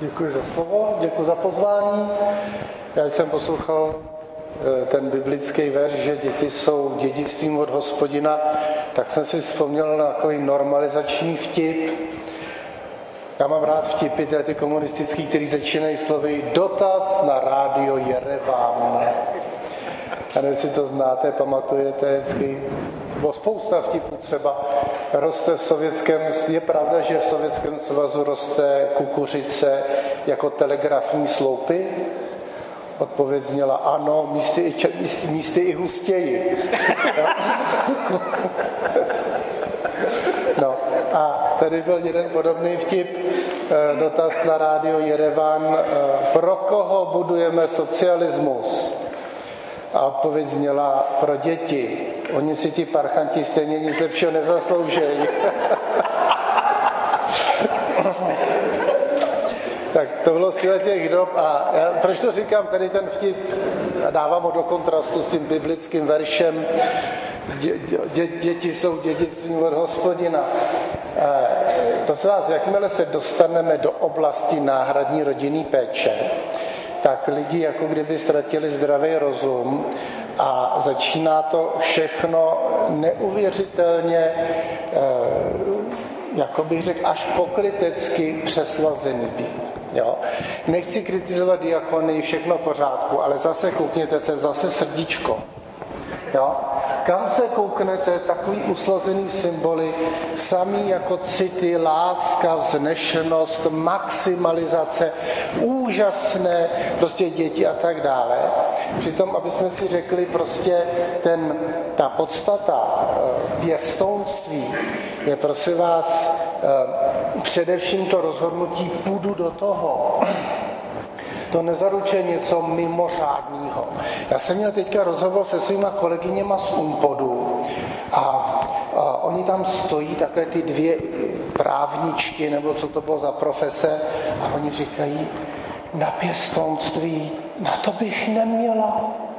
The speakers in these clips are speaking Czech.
Děkuji za slovo, děkuji za pozvání. Já jsem poslouchal ten biblický verš, že děti jsou dědictvím od Hospodina, tak jsem si vzpomněl na takový normalizační vtip. Já mám rád vtipy, ty komunistický, který začínají slovy dotaz na rádio Jerevan. A nevím, jestli to znáte, pamatujete vždycky. Bylo spousta vtipů, třeba roste v sovětském, je pravda, že v Sovětském svazu roste kukuřice jako telegrafní sloupy? Odpověď zněla ano, místy i hustěji. No a tady byl jeden podobný vtip, dotaz na rádio Jerevan, pro koho budujeme socialismus? A odpověď zněla pro děti. Oni si ti parchanti stejně nic lepšího nezasloužejí. Tak to bylo z těch dob a proč to říkám, tady ten vtip dávám ho do kontrastu s tím biblickým veršem děti jsou dědictvím od Hospodina. Prosím vás, jakmile se dostaneme do oblasti náhradní rodinné péče, tak lidi jako kdyby ztratili zdravý rozum a začíná to všechno neuvěřitelně, jako bych řekl, až pokrytecky přeslazený být. Jo? Nechci kritizovat diakonii, všechno v pořádku, ale zase koukněte se, zase srdíčko. Jo? Kam se kouknete, takový uslazený symboly, samý jako city, láska, vznešenost, maximalizace, úžasné, prostě děti a tak dále. Přitom, aby jsme si řekli, prostě ta podstata pěstounství je, prosím vás, především to rozhodnutí půjdu do toho. To nezaručuje něco mimořádného. Já jsem měl teďka rozhovor se svýma kolegyněma z Umpodu a oni tam stojí, takové ty dvě právničky, nebo co to bylo za profese, a oni říkají, na pěstounství, na to bych neměla.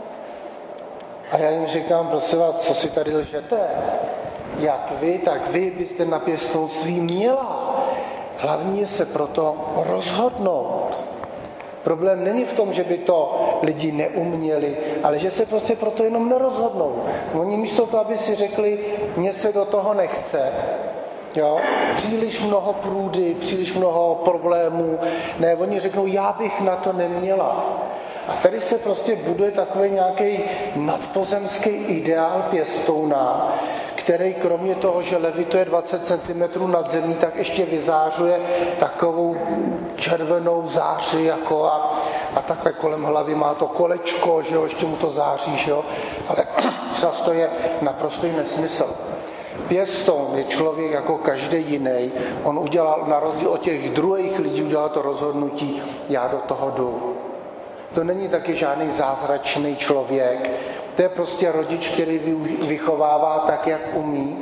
A já jim říkám, prosím vás, co si tady lžete? Jak vy, tak vy byste na pěstounství měla. Hlavní je se proto rozhodnout. Problém není v tom, že by to lidi neuměli, ale že se prostě proto jenom nerozhodnou. Oni místo toho, aby si řekli, mně se do toho nechce, jo? Příliš mnoho průdy, příliš mnoho problémů, ne, oni řeknou, já bych na to neměla. A tady se prostě buduje takový nějaký nadpozemský ideál pěstouna, který kromě toho, že levituje 20 cm nad zemí, tak ještě vyzářuje takovou červenou záři jako a takhle kolem hlavy má to kolečko, že jo, ještě mu to září, že jo, ale často je naprostý nesmysl. Pěstoun je člověk jako každý jiný, on udělal, na rozdíl od těch druhých lidí, udělal to rozhodnutí, já do toho jdu. To není taky žádný zázračný člověk, to je prostě rodič, který vychovává tak, jak umí.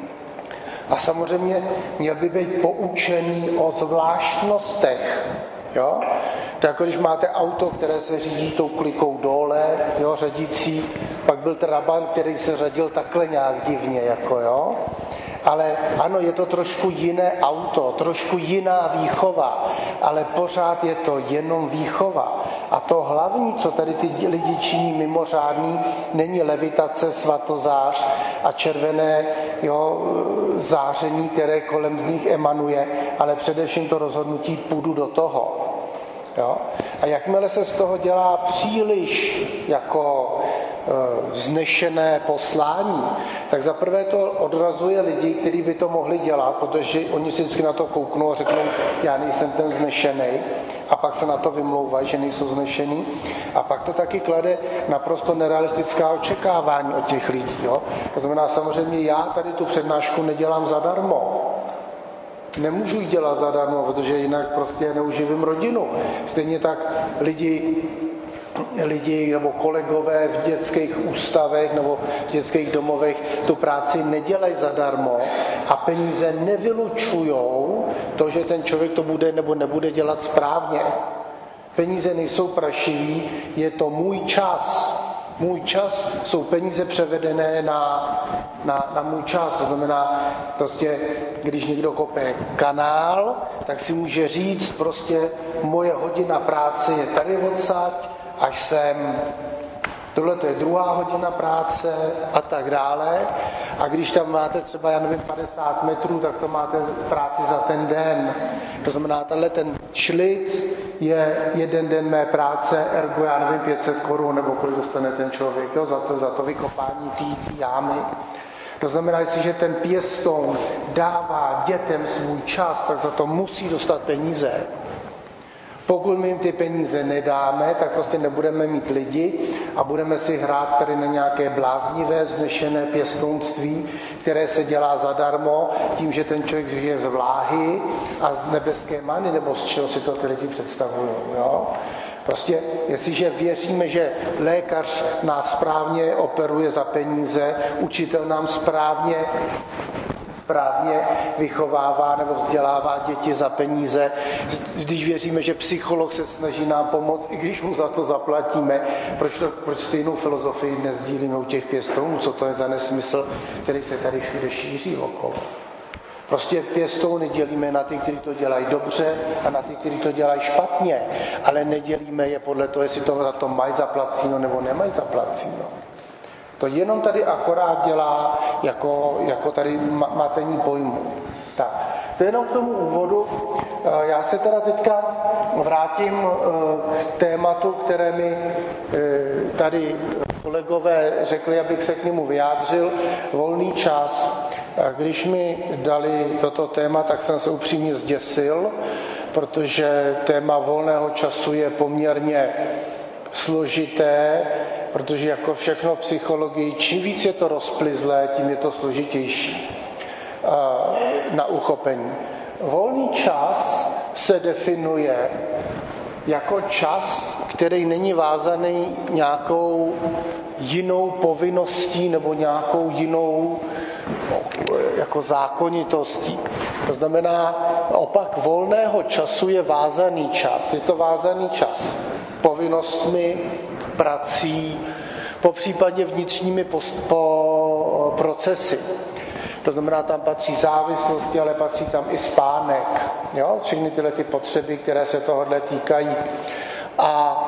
A samozřejmě měl by být poučený o zvláštnostech. Jo? To jako když máte auto, které se řídí tou klikou dole, jo, řadící, pak byl trabant, který se řadil takhle nějak divně. Jako, jo? Ale ano, je to trošku jiné auto, trošku jiná výchova, ale pořád je to jenom výchova. A to hlavní, co tady ty lidi činí mimořádný, není levitace, svatozář a červené záření, které kolem z nich emanuje, ale především to rozhodnutí půjdu do toho. Jo? A jakmile se z toho dělá příliš jako vznešené poslání, tak zaprvé to odrazuje lidi, kteří by to mohli dělat, protože oni si vždycky na to kouknou a řeknou, já nejsem ten vznešenej, a pak se na to vymlouvají, že nejsou vznešený. A pak to taky klade naprosto nerealistická očekávání od těch lidí. Jo? To znamená, samozřejmě já tady tu přednášku nedělám zadarmo. Nemůžu ji dělat zadarmo, protože jinak prostě neuživím rodinu. Stejně tak lidi nebo kolegové v dětských ústavech nebo v dětských domovech tu práci nedělají zadarmo a peníze nevylučujou to, že ten člověk to bude nebo nebude dělat správně. Peníze nejsou prašivý, je to můj čas. Můj čas jsou peníze převedené na můj čas. To znamená, prostě, když někdo kope kanál, tak si může říct, prostě moje hodina práce je tady odsaď, až sem. Tohle to je druhá hodina práce a tak dále. A když tam máte třeba, 50 metrů, tak to máte práci za ten den. To znamená, tenhle ten šlic je jeden den mé práce, ergo 500 korun, nebo kolik dostane ten člověk, jo, za to vykopání té jámy. To znamená, jestliže ten pěstoun dává dětem svůj čas, tak za to musí dostat peníze. Pokud my jim ty peníze nedáme, tak prostě nebudeme mít lidi a budeme si hrát tady na nějaké bláznivé, vznešené pěstounství, které se dělá zadarmo tím, že ten člověk žije z vláhy a z nebeské many, nebo z čeho si to ty lidi představují. Jo? Prostě, jestliže věříme, že lékař nás správně operuje za peníze, učitel nám správně vychovává nebo vzdělává děti za peníze, když věříme, že psycholog se snaží nám pomoct, i když mu za to zaplatíme, proč stejnou filozofii nezdílíme u těch pěstounů, co to je za nesmysl, který se tady všude šíří okolo. Prostě pěstouny dělíme na ty, kteří to dělají dobře a na ty, kteří to dělají špatně, ale nedělíme je podle toho, jestli to za to mají zaplacíno nebo nemají zaplacíno. To jenom tady akorát dělá jako tady matení pojmu. Tak, to je jenom k tomu úvodu. Já se teda teďka vrátím k tématu, které mi tady kolegové řekli, abych se k němu vyjádřil. Volný čas. Když mi dali toto téma, tak jsem se upřímně zděsil, protože téma volného času je poměrně složité, protože jako všechno v psychologii, čím víc je to rozplyzlé, tím je to složitější na uchopení. Volný čas se definuje jako čas, který není vázaný nějakou jinou povinností nebo nějakou jinou jako zákonitostí. To znamená, opak volného času je vázaný čas. Je to vázaný čas povinnostmi, prací, popřípadě vnitřními procesy. To znamená, tam patří závislosti, ale patří tam i spánek. Jo? Všechny tyhle ty potřeby, které se tohodle týkají. A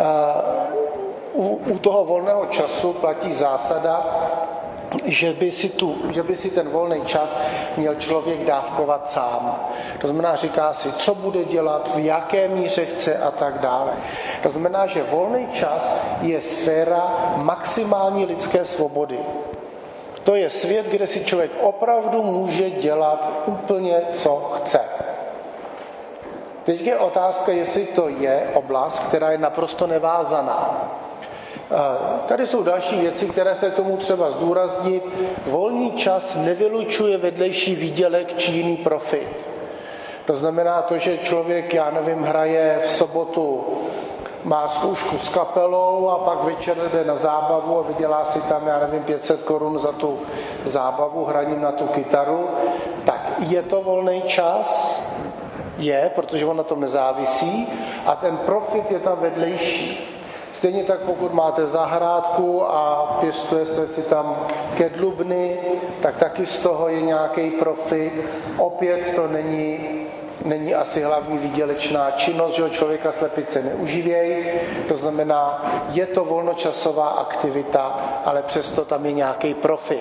u toho volného času platí zásada, že by si ten volný čas měl člověk dávkovat sám. To znamená, říká si, co bude dělat, v jaké míře chce a tak dále. To znamená, že volný čas je sféra maximální lidské svobody. To je svět, kde si člověk opravdu může dělat úplně, co chce. Teď je otázka, jestli to je oblast, která je naprosto nevázaná. Tady jsou další věci, které se tomu třeba zdůraznit. Volný čas nevylučuje vedlejší výdělek či jiný profit. To znamená to, že člověk, hraje v sobotu, má zkoušku s kapelou a pak večer jde na zábavu a vydělá si tam, 500 korun za tu zábavu hraním na tu kytaru. Tak je to volný čas? Je, protože on na tom nezávisí a ten profit je tam vedlejší. Stejně tak, pokud máte zahrádku a pěstujete si tam kedlubny, tak taky z toho je nějaký profit. Opět to není asi hlavní výdělečná činnost, že člověka slepice neuživějí. To znamená, je to volnočasová aktivita, ale přesto tam je nějaký profit.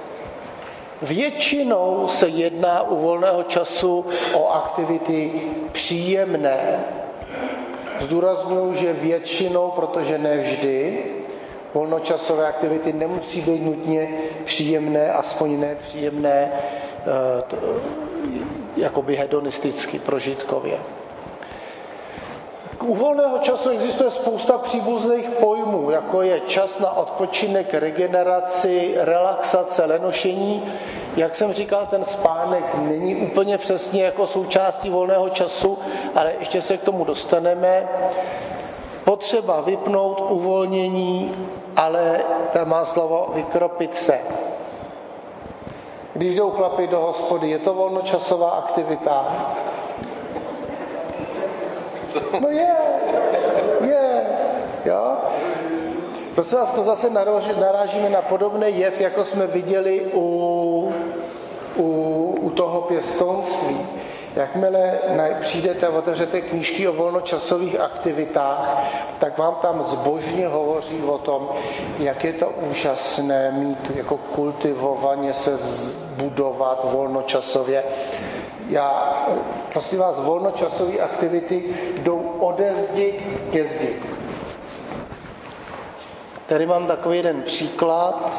Většinou se jedná u volného času o aktivity příjemné. Zdůrazňuji, že většinou, protože ne vždy, volnočasové aktivity nemusí být nutně příjemné, aspoň nepříjemné, jakoby hedonisticky, prožitkově. U volného času existuje spousta příbuzných pojmů, jako je čas na odpočinek, regeneraci, relaxace, lenošení. Jak jsem říkal, ten spánek není úplně přesně jako součástí volného času, ale ještě se k tomu dostaneme. Potřeba vypnout, uvolnění, ale tam má slovo vykropit se. Když jdou chlapi do hospody, je to volnočasová aktivita? No je, jo. Prosím vás, to zase narážíme na podobný jev, jako jsme viděli u toho pěstounství. Jakmile přijdete a otevřete knížky o volnočasových aktivitách, tak vám tam zbožně hovoří o tom, jak je to úžasné mít jako kultivovaně se budovat volnočasově. Prosím vás, volnočasové aktivity jdou ode zdi ke zdi. Tady mám takový jeden příklad.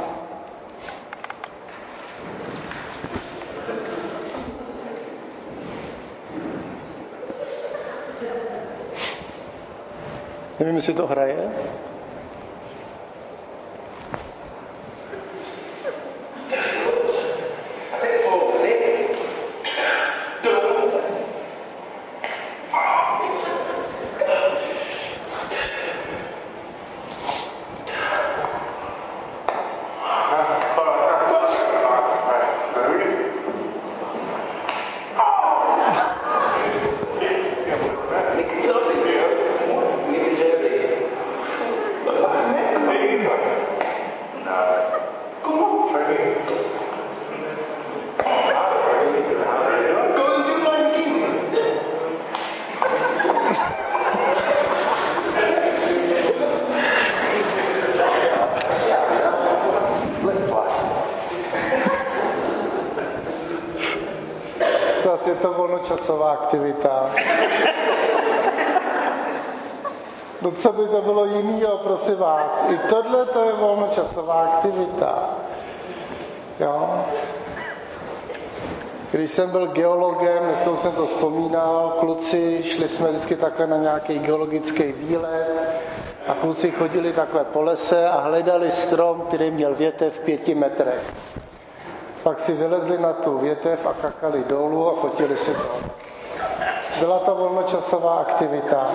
Nevím, jestli to hraje. Je to volnočasová aktivita. No co by to bylo jinýho, prosím vás? I tohle to je volnočasová aktivita. Jo? Když jsem byl geologem, dneska jsem to vzpomínal, kluci, šli jsme vždycky takhle na nějaký geologický výlet a kluci chodili takhle po lese a hledali strom, který měl větev 5 metrech. Pak si vylezli na tu větev a kakali dolů a fotili si to. Byla to volnočasová aktivita.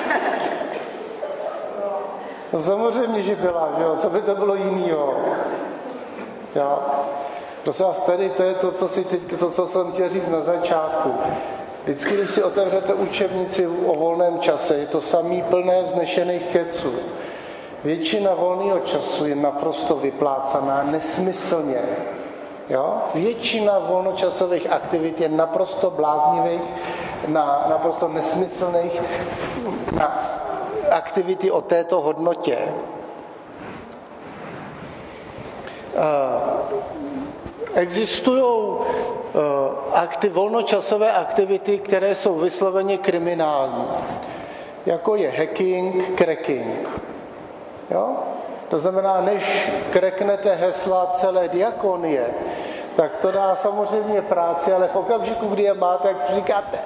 No samozřejmě, že byla, že jo? Co by to bylo jinýho? Jo? Prosím vás, tady to je to, co jsem chtěl říct na začátku. Vždycky, když si otevřete učebnici o volném čase, je to samý plné vznešených keců. Většina volného času je naprosto vyplácaná nesmyslně. Jo? Většina volnočasových aktivit je naprosto bláznivých, naprosto nesmyslných na aktivity o této hodnotě. Existují volnočasové aktivity, které jsou vysloveně kriminální, jako je hacking, cracking. Jo? To znamená, než kreknete hesla celé diakonie, tak to dá samozřejmě práci, ale v okamžiku, kdy je máte, jak říkáte,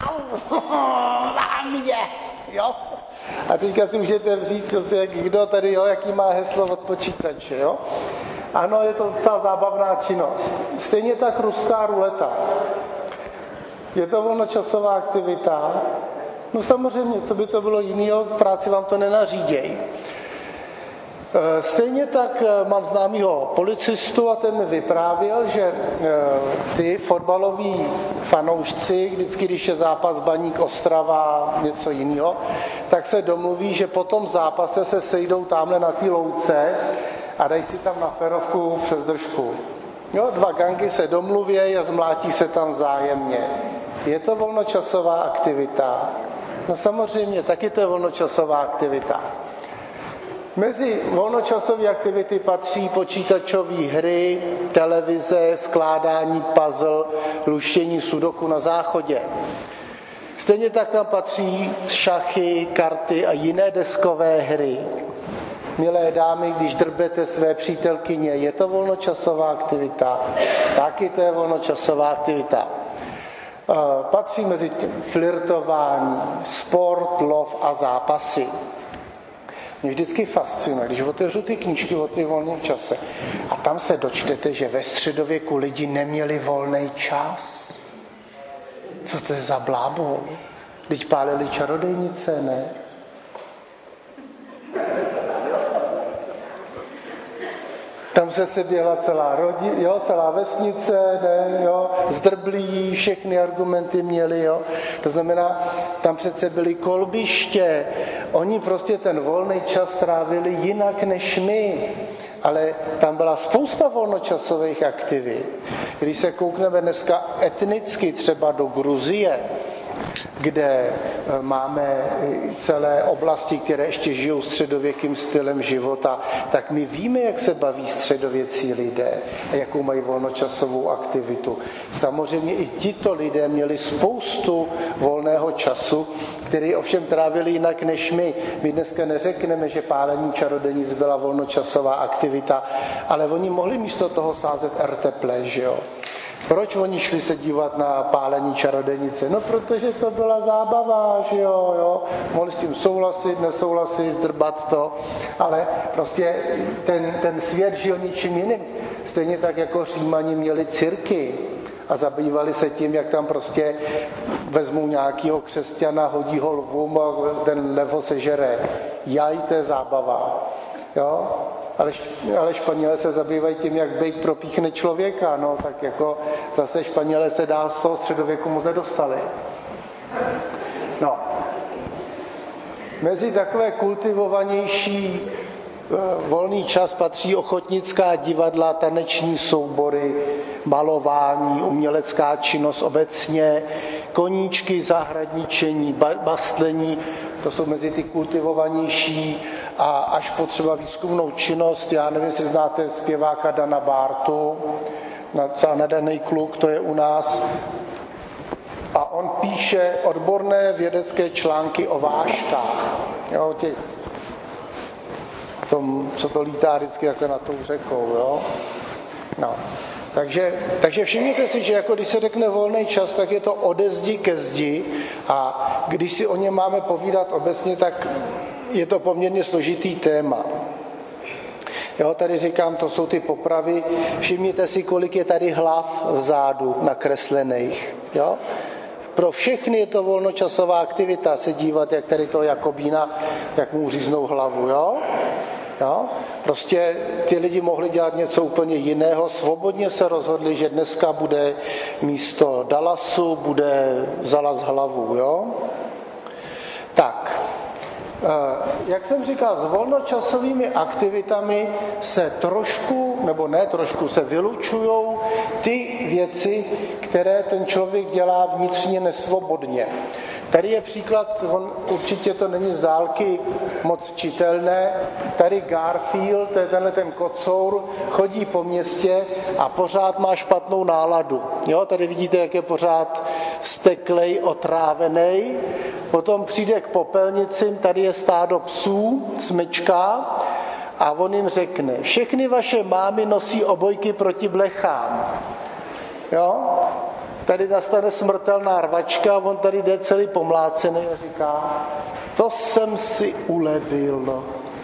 mám je, jo? A teďka si můžete říct, kdo tady, jo, jaký má heslo od počítače, jo? Ano, je to docela zábavná činnost. Stejně tak ruská ruleta. Je to volnočasová aktivita. No samozřejmě, co by to bylo jinýho, v práci vám to nenaříděj. Stejně tak mám známýho policistu a ten mi vyprávěl, že ty fotbaloví fanoušci, vždycky, když je zápas Baník Ostrava, něco jiného, tak se domluví, že po tom zápase se sejdou tamhle na té louce a dají si tam na ferovku přes držku. Jo, 2 gangy se domluví a zmlátí se tam vzájemně. Je to volnočasová aktivita? No samozřejmě, taky to je volnočasová aktivita. Mezi volnočasové aktivity patří počítačové hry, televize, skládání puzzle, luštění sudoku na záchodě. Stejně tak tam patří šachy, karty a jiné deskové hry. Milé dámy, když drbete své přítelkyně, je to volnočasová aktivita? Taky to je volnočasová aktivita. Patří mezi tím flirtování, sport, lov a zápasy. Mě vždycky fascinuje, když otevřu ty knížky o těch volném čase a tam se dočtete, že ve středověku lidi neměli volný čas. Co to je za blábol? Vždyť pálili čarodejnice, ne? Tam se seběhla celá vesnice, ne, jo, zdrblí, všechny argumenty měli, jo. To znamená, tam přece byly kolbiště. Oni prostě ten volný čas trávili jinak než my. Ale tam byla spousta volnočasových aktivit. Když se koukneme dneska etnicky třeba do Gruzie, kde máme celé oblasti, které ještě žijou středověkým stylem života, tak my víme, jak se baví středověcí lidé a jakou mají volnočasovou aktivitu. Samozřejmě i tito lidé měli spoustu volného času, který ovšem trávili jinak než my. My dneska neřekneme, že pálení čarodějnic byla volnočasová aktivita, ale oni mohli místo toho sázet erteple, že jo? Proč oni šli se dívat na pálení čarodějnice? No, protože to byla zábava, že jo. Mohli s tím souhlasit, nesouhlasit, zdrbat to, ale prostě ten svět žil ničím jiným. Stejně tak jako Římani měli cirky a zabývali se tím, jak tam prostě vezmou nějakého křesťana, hodí ho lvům a ten lev ho sežere. Jaj, to je zábava, jo. Ale Španělé se zabývají tím, jak bejk propíchne člověka, no, tak jako zase Španělé se dál z toho středověku moc nedostali. No. Mezi takové kultivovanější volný čas patří ochotnická divadla, taneční soubory, malování, umělecká činnost obecně, koníčky, zahradničení, bastlení, to jsou mezi ty kultivovanější, a až potřeba výzkumnou činnost, já nevím, jestli znáte zpěváka Dana Bartu, docela nadaný kluk, to je u nás, a on píše odborné vědecké články o vážkách, jo, tom, co to lítá vždycky jako na tou řekou, jo. No. Takže všimněte si, že jako když se řekne volný čas, tak je to ode zdi ke zdi a když si o něm máme povídat obecně, tak je to poměrně složitý téma. Jo, tady říkám, to jsou ty popravy. Všimněte si, kolik je tady hlav vzadu nakreslených. Jo? Pro všechny je to volnočasová aktivita se dívat, jak tady toho Jakobína, jak mu říznou hlavu. Jo? Jo? Prostě ty lidi mohli dělat něco úplně jiného. Svobodně se rozhodli, že dneska bude místo Dallasu bude Zalas hlavu. Jo? Tak. Jak jsem říkal, s volnočasovými aktivitami se trošku, nebo ne trošku, se vylučují ty věci, které ten člověk dělá vnitřně nesvobodně. Tady je příklad, určitě to není z dálky moc čitelné, tady Garfield, to je tenhle ten kocour, chodí po městě a pořád má špatnou náladu. Jo, tady vidíte, jak je pořád steklej, otrávenej. Potom přijde k popelnicím, tady je stádo psů, smyčka, a on jim řekne, všechny vaše mámy nosí obojky proti blechám. Jo? Tady nastane smrtelná rvačka a on tady jde celý pomlácený a říká, to jsem si ulevil.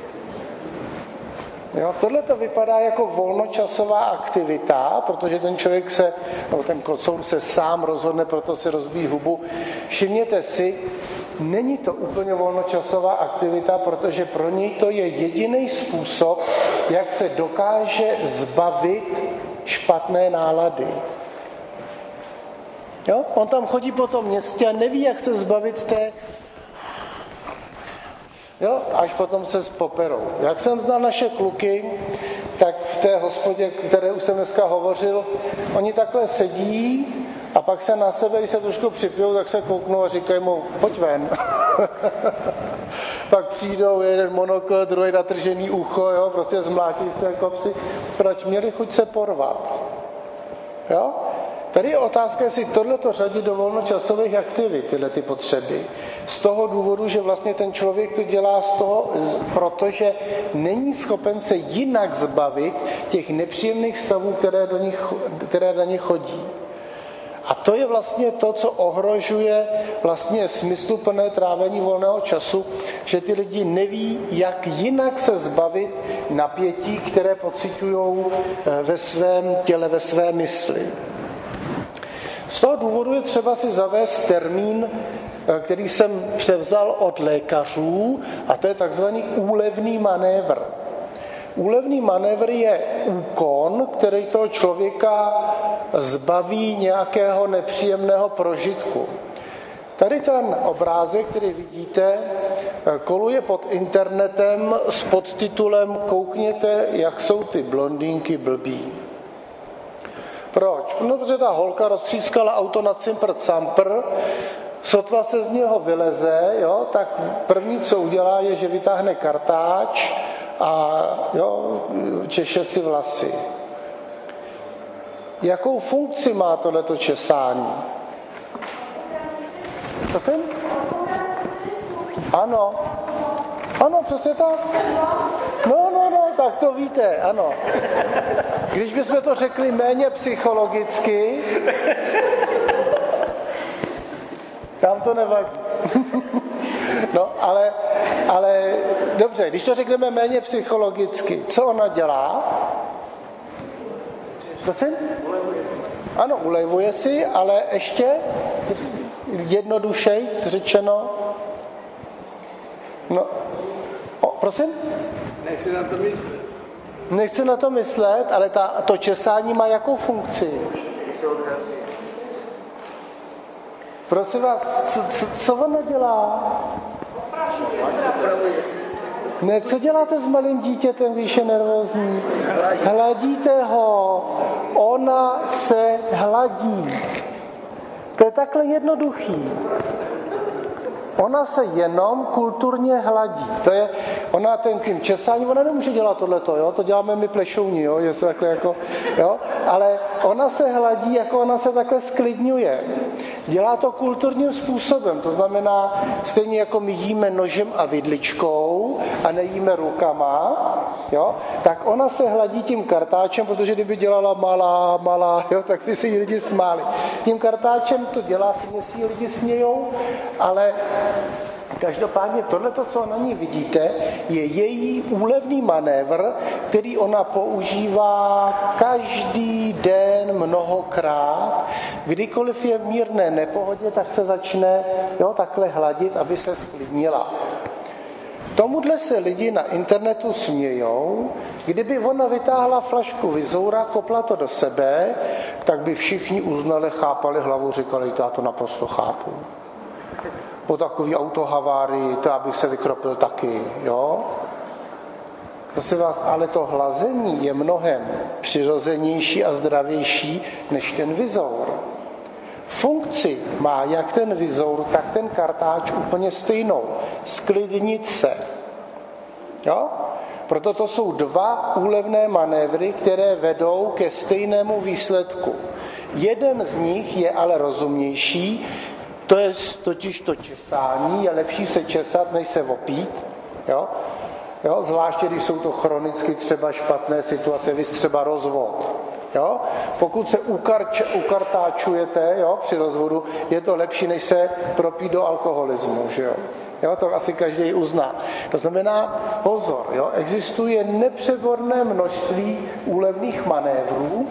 Jo, tohle to vypadá jako volnočasová aktivita, protože ten člověk nebo ten kocour se sám rozhodne, proto si rozbíjí hubu. Všimněte si, není to úplně volnočasová aktivita, protože pro něj to je jediný způsob, jak se dokáže zbavit špatné nálady. Jo? On tam chodí po tom městě a neví, jak se zbavit té. Jo? Až potom se poperou. Jak jsem znal naše kluky, tak v té hospodě, které už jsem dneska hovořil, oni takhle sedí a pak se na sebe, když se trošku připijou, tak se kouknou a říkají mu, pojď ven. Pak přijdou jeden monokl, druhý natržený ucho, jo? Prostě zmlátí se jako psi. Proč? Měli chuť se porvat. Jo? Tady je otázka, jestli tohleto řadit do volnočasových aktivit, tyhle ty potřeby. Z toho důvodu, že vlastně ten člověk to dělá protože není schopen se jinak zbavit těch nepříjemných stavů, které do nich chodí. A to je vlastně to, co ohrožuje vlastně smysluplné trávení volného času, že ty lidi neví, jak jinak se zbavit napětí, které pociťují ve svém těle, ve své mysli. Z toho důvodu je třeba si zavést termín, který jsem převzal od lékařů, a to je takzvaný úlevný manévr. Úlevný manévr je úkon, který toho člověka zbaví nějakého nepříjemného prožitku. Tady ten obrázek, který vidíte, koluje pod internetem s podtitulem Koukněte, jak jsou ty blondýnky blbý. Proč? No, protože ta holka roztřískala auto na cimpr-campr, sotva se z něho vyleze, jo, tak první, co udělá, je, že vytáhne kartáč a češe si vlasy. Jakou funkci má tohleto česání? Prosím? Ano. Ano, přesně tak. No, tak to víte, ano. Když bychom to řekli méně psychologicky, tam to nevadí. No, ale dobře, když to řekneme méně psychologicky, co ona dělá? Prosím? Ano, ulevuje si, ale ještě jednodušejc řečeno. No, prosím? Nechci na to myslet, ale to česání má jakou funkci? Prosím vás, co ona dělá? Ne, co děláte s malým dítětem, když je nervózní? Hladíte ho. Ona se hladí. To je takhle jednoduchý. Ona se jenom kulturně hladí. To je, ona tím česáním, ona nemůže dělat tohleto, jo? To děláme my plešouni, jo? Že se takhle jako, jo? Ale ona se hladí, jako ona se takhle sklidňuje. Dělá to kulturním způsobem, to znamená, stejně jako my jíme nožem a vidličkou a nejíme rukama, jo? Tak ona se hladí tím kartáčem, protože kdyby dělala malá, jo? Tak by si ji lidi smáli. Tím kartáčem to dělá, stejně si ji lidi smějou, ale každopádně tohleto, co na ní vidíte, je její úlevný manévr, který ona používá každý den mnohokrát. Kdykoliv je v mírné nepohodě, tak se začne takhle hladit, aby se sklidnila. Tomuhle se lidi na internetu smějou. Kdyby ona vytáhla flašku Vizoura, kopla to do sebe, tak by všichni uznali, chápali hlavu, říkali, já to naprosto chápu. Po takový autohavárii, to já bych se vykropil taky, jo? Prosím vás, ale to hlazení je mnohem přirozenější a zdravější než ten Vizour. Funkci má jak ten Vizour, tak ten kartáč úplně stejnou. Sklidnit se. Jo? Proto to jsou dva úlevné manévry, které vedou ke stejnému výsledku. Jeden z nich je ale rozumnější, to je totiž to česání, je lepší se česat, než se opít. Jo? Zvláště, když jsou to chronicky třeba špatné situace, vy třeba rozvod. Jo? Pokud se ukartáčujete, při rozvodu, je to lepší, než se propít do alkoholismu. Že jo? Jo, to asi každý uzná. To znamená, pozor, existuje nepřeborné množství úlevných manévrů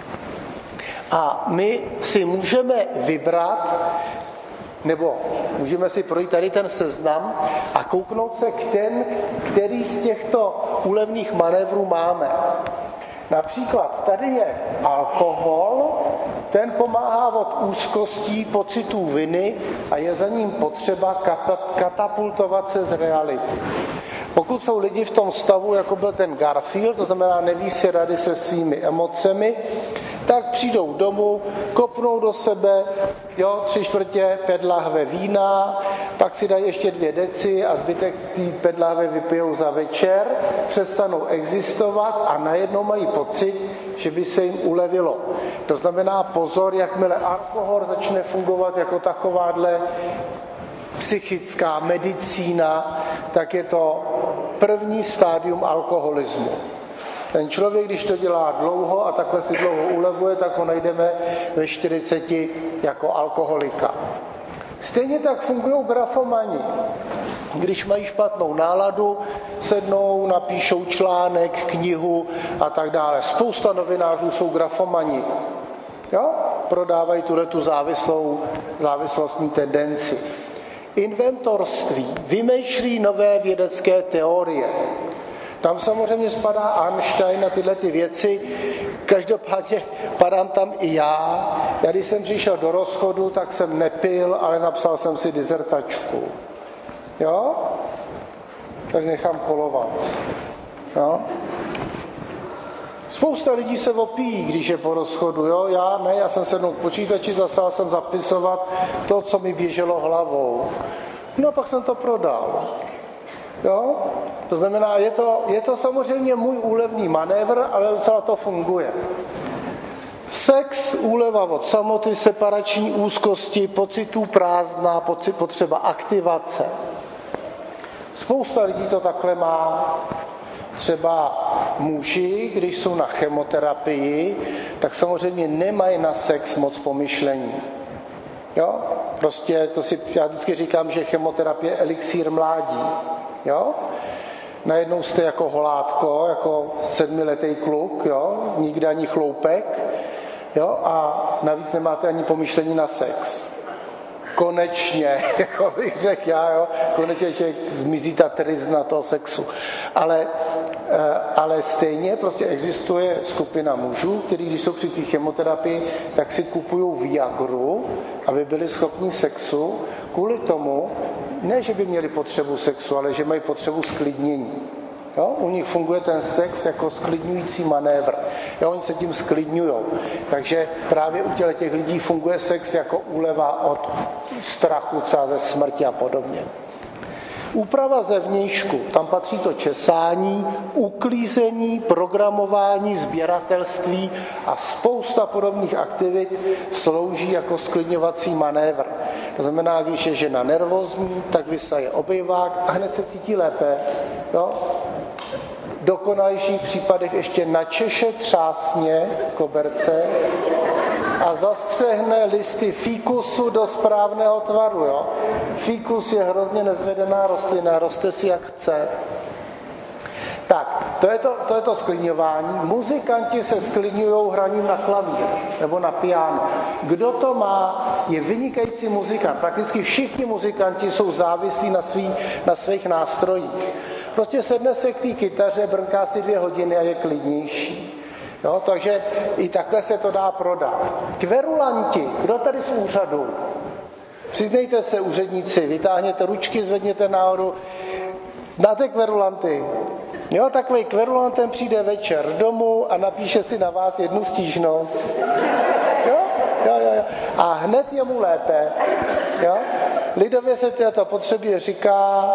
a my si můžeme vybrat, nebo můžeme si projít tady ten seznam a kouknout se, který z těchto úlevných manévrů máme. Například tady je alkohol, ten pomáhá od úzkostí, pocitů viny a je za ním potřeba katapultovat se z reality. Pokud jsou lidi v tom stavu, jako byl ten Garfield, to znamená neví si rady se svými emocemi, tak přijdou domů, kopnou do sebe 3/4 PET lahve vína, pak si dají ještě 2 deci a zbytek té PET lahve vypijou za večer, přestanou existovat a najednou mají pocit, že by se jim ulevilo. To znamená pozor, jakmile alkohol začne fungovat jako takováhle psychická medicína, tak je to první stádium alkoholismu. Ten člověk, když to dělá dlouho a takhle si dlouho ulevuje, tak ho najdeme ve 40 jako alkoholika. Stejně tak fungují grafomani. Když mají špatnou náladu, sednou, napíšou článek, knihu a tak dále. Spousta novinářů jsou grafomani. Jo? Prodávají tu závislostní tendenci. Inventorství vymýšlí nové vědecké teorie. Tam samozřejmě spadá Einstein a tyhle ty věci, každopádně padám tam i já. Já když jsem přišel do rozchodu, tak jsem nepil, ale napsal jsem si dizertačku. Jo? Tak nechám kolovat. Jo? Spousta lidí se opíjí, když je po rozchodu. Jo? Já ne, já jsem sednul k počítači, zasál jsem zapisovat to, co mi běželo hlavou. No a pak jsem to prodal. Jo? To znamená, je to samozřejmě můj úlevný manévr, ale docela to funguje. Sex, úleva od samoty, separační úzkosti, pocitů prázdna, potřeba aktivace. Spousta lidí to takhle má. Třeba muži, když jsou na chemoterapii, tak samozřejmě nemají na sex moc pomyšlení. Jo? Prostě já vždycky říkám, že chemoterapie je elixír mládí. Jo? Najednou jste jako holátko, jako 7letý kluk, jo? Nikdy ani chloupek, jo? A navíc nemáte ani pomyšlení na sex. Konečně, jako bych řekl já, jo? Konečně zmizí ta tryzna toho sexu. Ale stejně prostě existuje skupina mužů, kteří, když jsou při té chemoterapii, tak si kupují Viagru, aby byli schopni sexu, kvůli tomu, ne, že by měli potřebu sexu, ale že mají potřebu sklidnění. Jo? U nich funguje ten sex jako sklidňující manévr. Jo? Oni se tím sklidňujou. Takže právě u těch lidí funguje sex jako úleva od strachu, třeba ze smrti a podobně. Úprava zevnějšku, tam patří to česání, uklízení, programování, sběratelství a spousta podobných aktivit slouží jako sklidňovací manévr. To znamená, když je žena nervózní, tak vysaje obejvák a hned se cítí lépe. Jo? V dokonalejších případech ještě načeše třásně koberce a zastřehne listy fíkusu do správného tvaru. Jo? Fíkus je hrozně nezvedená rostlina, roste si jak chce. Tak, to je to sklidňování. Muzikanti se sklidňují hraním na klavír nebo na piano. Kdo to má, je vynikající muzikant. Prakticky všichni muzikanti jsou závislí na svých nástrojích. Prostě sedne se k té kytaře, brnká si 2 hodiny a je klidnější. Jo, takže i takhle se to dá prodat. Kverulanti, kdo tady z úřadu? Přiznejte se, úředníci, vytáhněte ručky, zvedněte nahoru. Znáte kverulanty? Jo, takový kverulantem přijde večer domů a napíše si na vás 1 stížnost. Jo. A hned je mu lépe. Jo? Lidově se této potřebě říká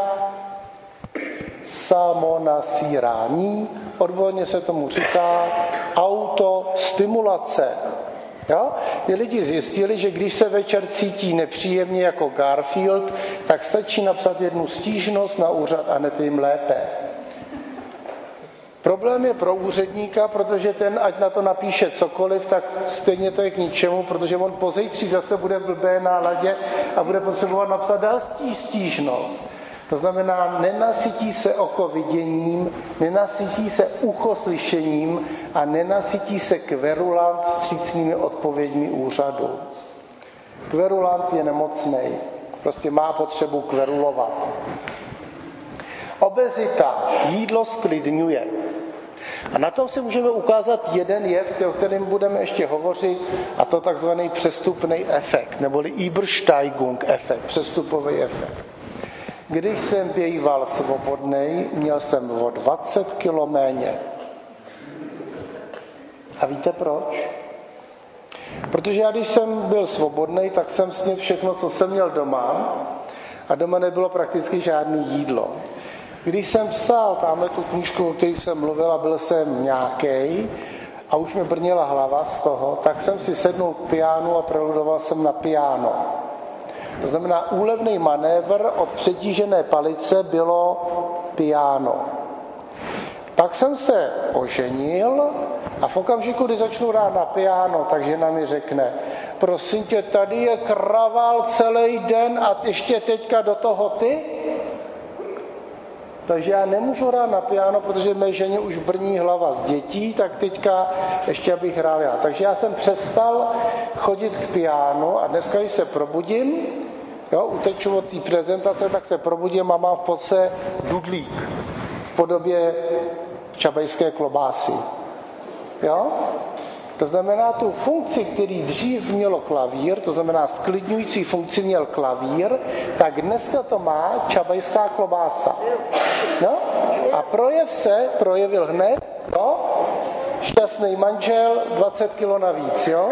samonasírání, odborně se tomu říká autostimulace. Jo? Ty lidi zjistili, že když se večer cítí nepříjemně jako Garfield, tak stačí napsat 1 stížnost na úřad a hned jim lépe. Problém je pro úředníka, protože ten, ať na to napíše cokoliv, tak stejně to je k ničemu, protože on pozítří zase bude v blbé náladě a bude potřebovat napsat další stížnost. To znamená, nenasytí se oko viděním, nenasytí se ucho slyšením a nenasytí se kverulant vstřícnými odpověďmi úřadu. Kverulant je nemocnej, prostě má potřebu kverulovat. Obezita, jídlo sklidňuje. A na tom si můžeme ukázat jeden jev, o kterém budeme ještě hovořit, a to takzvaný přestupný efekt, neboli Übersteigung efekt, přestupový efekt. Když jsem býval svobodnej, měl jsem o 20 kilo méně. A víte proč? Protože já, když jsem byl svobodnej, tak jsem snědl všechno, co jsem měl doma, a doma nebylo prakticky žádné jídlo. Když jsem psal tamhle tu knížku, o které jsem mluvil, a byl jsem nějakej a už mi brněla hlava z toho, tak jsem si sednul k pianu a preludoval jsem na piano. To znamená, úlevný manévr od přetížené palice bylo piano. Pak jsem se oženil a v okamžiku, kdy začnu hrát na piano, tak žena mi řekne: prosím tě, tady je kravál celý den a ještě teďka do toho ty? Takže já nemůžu hrát na piano, protože mé ženě už brní hlava z dětí, tak teďka ještě abych hrál já. Takže já jsem přestal chodit k pianu a dneska, když se probudím, uteču od té prezentace, tak se probudím a mám v podce dudlík. v podobě čabajské klobásy. Jo? To znamená, tu funkci, který dřív mělo klavír, to znamená sklidňující funkci měl klavír, tak dneska to má čabajská klobása. No? A projev se projevil hned, jo? Šťastný manžel, 20 kilo navíc, jo?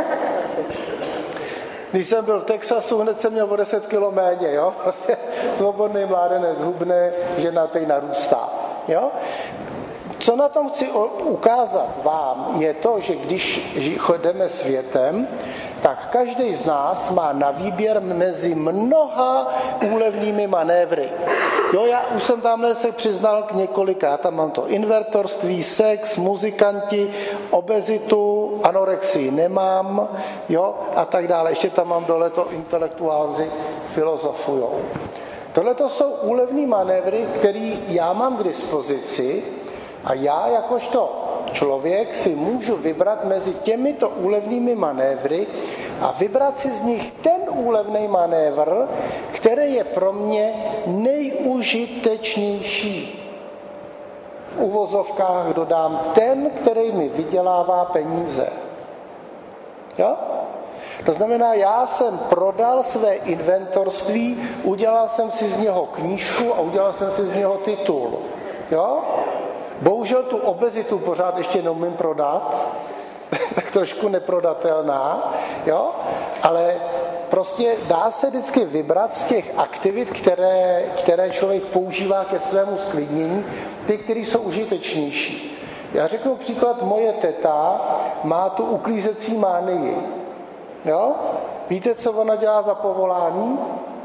Když jsem byl v Texasu, hned jsem měl o 10 kilo méně, jo? Prostě svobodný mládenec, hubne, ženatý narůstá, jo? Co na tom chci ukázat vám, je to, že když chodíme světem, tak každý z nás má na výběr mezi mnoha úlevnými manévry. Jo, já už jsem tamhle se přiznal k několika. Já tam mám to invertorství, sex, muzikanti, obezitu, anorexii nemám, jo, a tak dále. Ještě tam mám dole to intelektuálzi filozofujou. Tohle to jsou úlevní manévry, které já mám k dispozici, a já jakožto člověk si můžu vybrat mezi těmito úlevnými manévry a vybrat si z nich ten úlevný manévr, který je pro mě nejužitečnější. V uvozovkách dodám ten, který mi vydělává peníze. Jo? To znamená, já jsem prodal své inventorství, udělal jsem si z něho knížku a udělal jsem si z něho titul. Jo? Bohužel tu obezitu pořád ještě neumím prodat, tak trošku neprodatelná, jo? Ale prostě dá se vždycky vybrat z těch aktivit, které člověk používá ke svému sklidnění, ty, které jsou užitečnější. Já řeknu příklad, moje teta má tu uklízecí mánii. Jo? Víte, co ona dělá za povolání?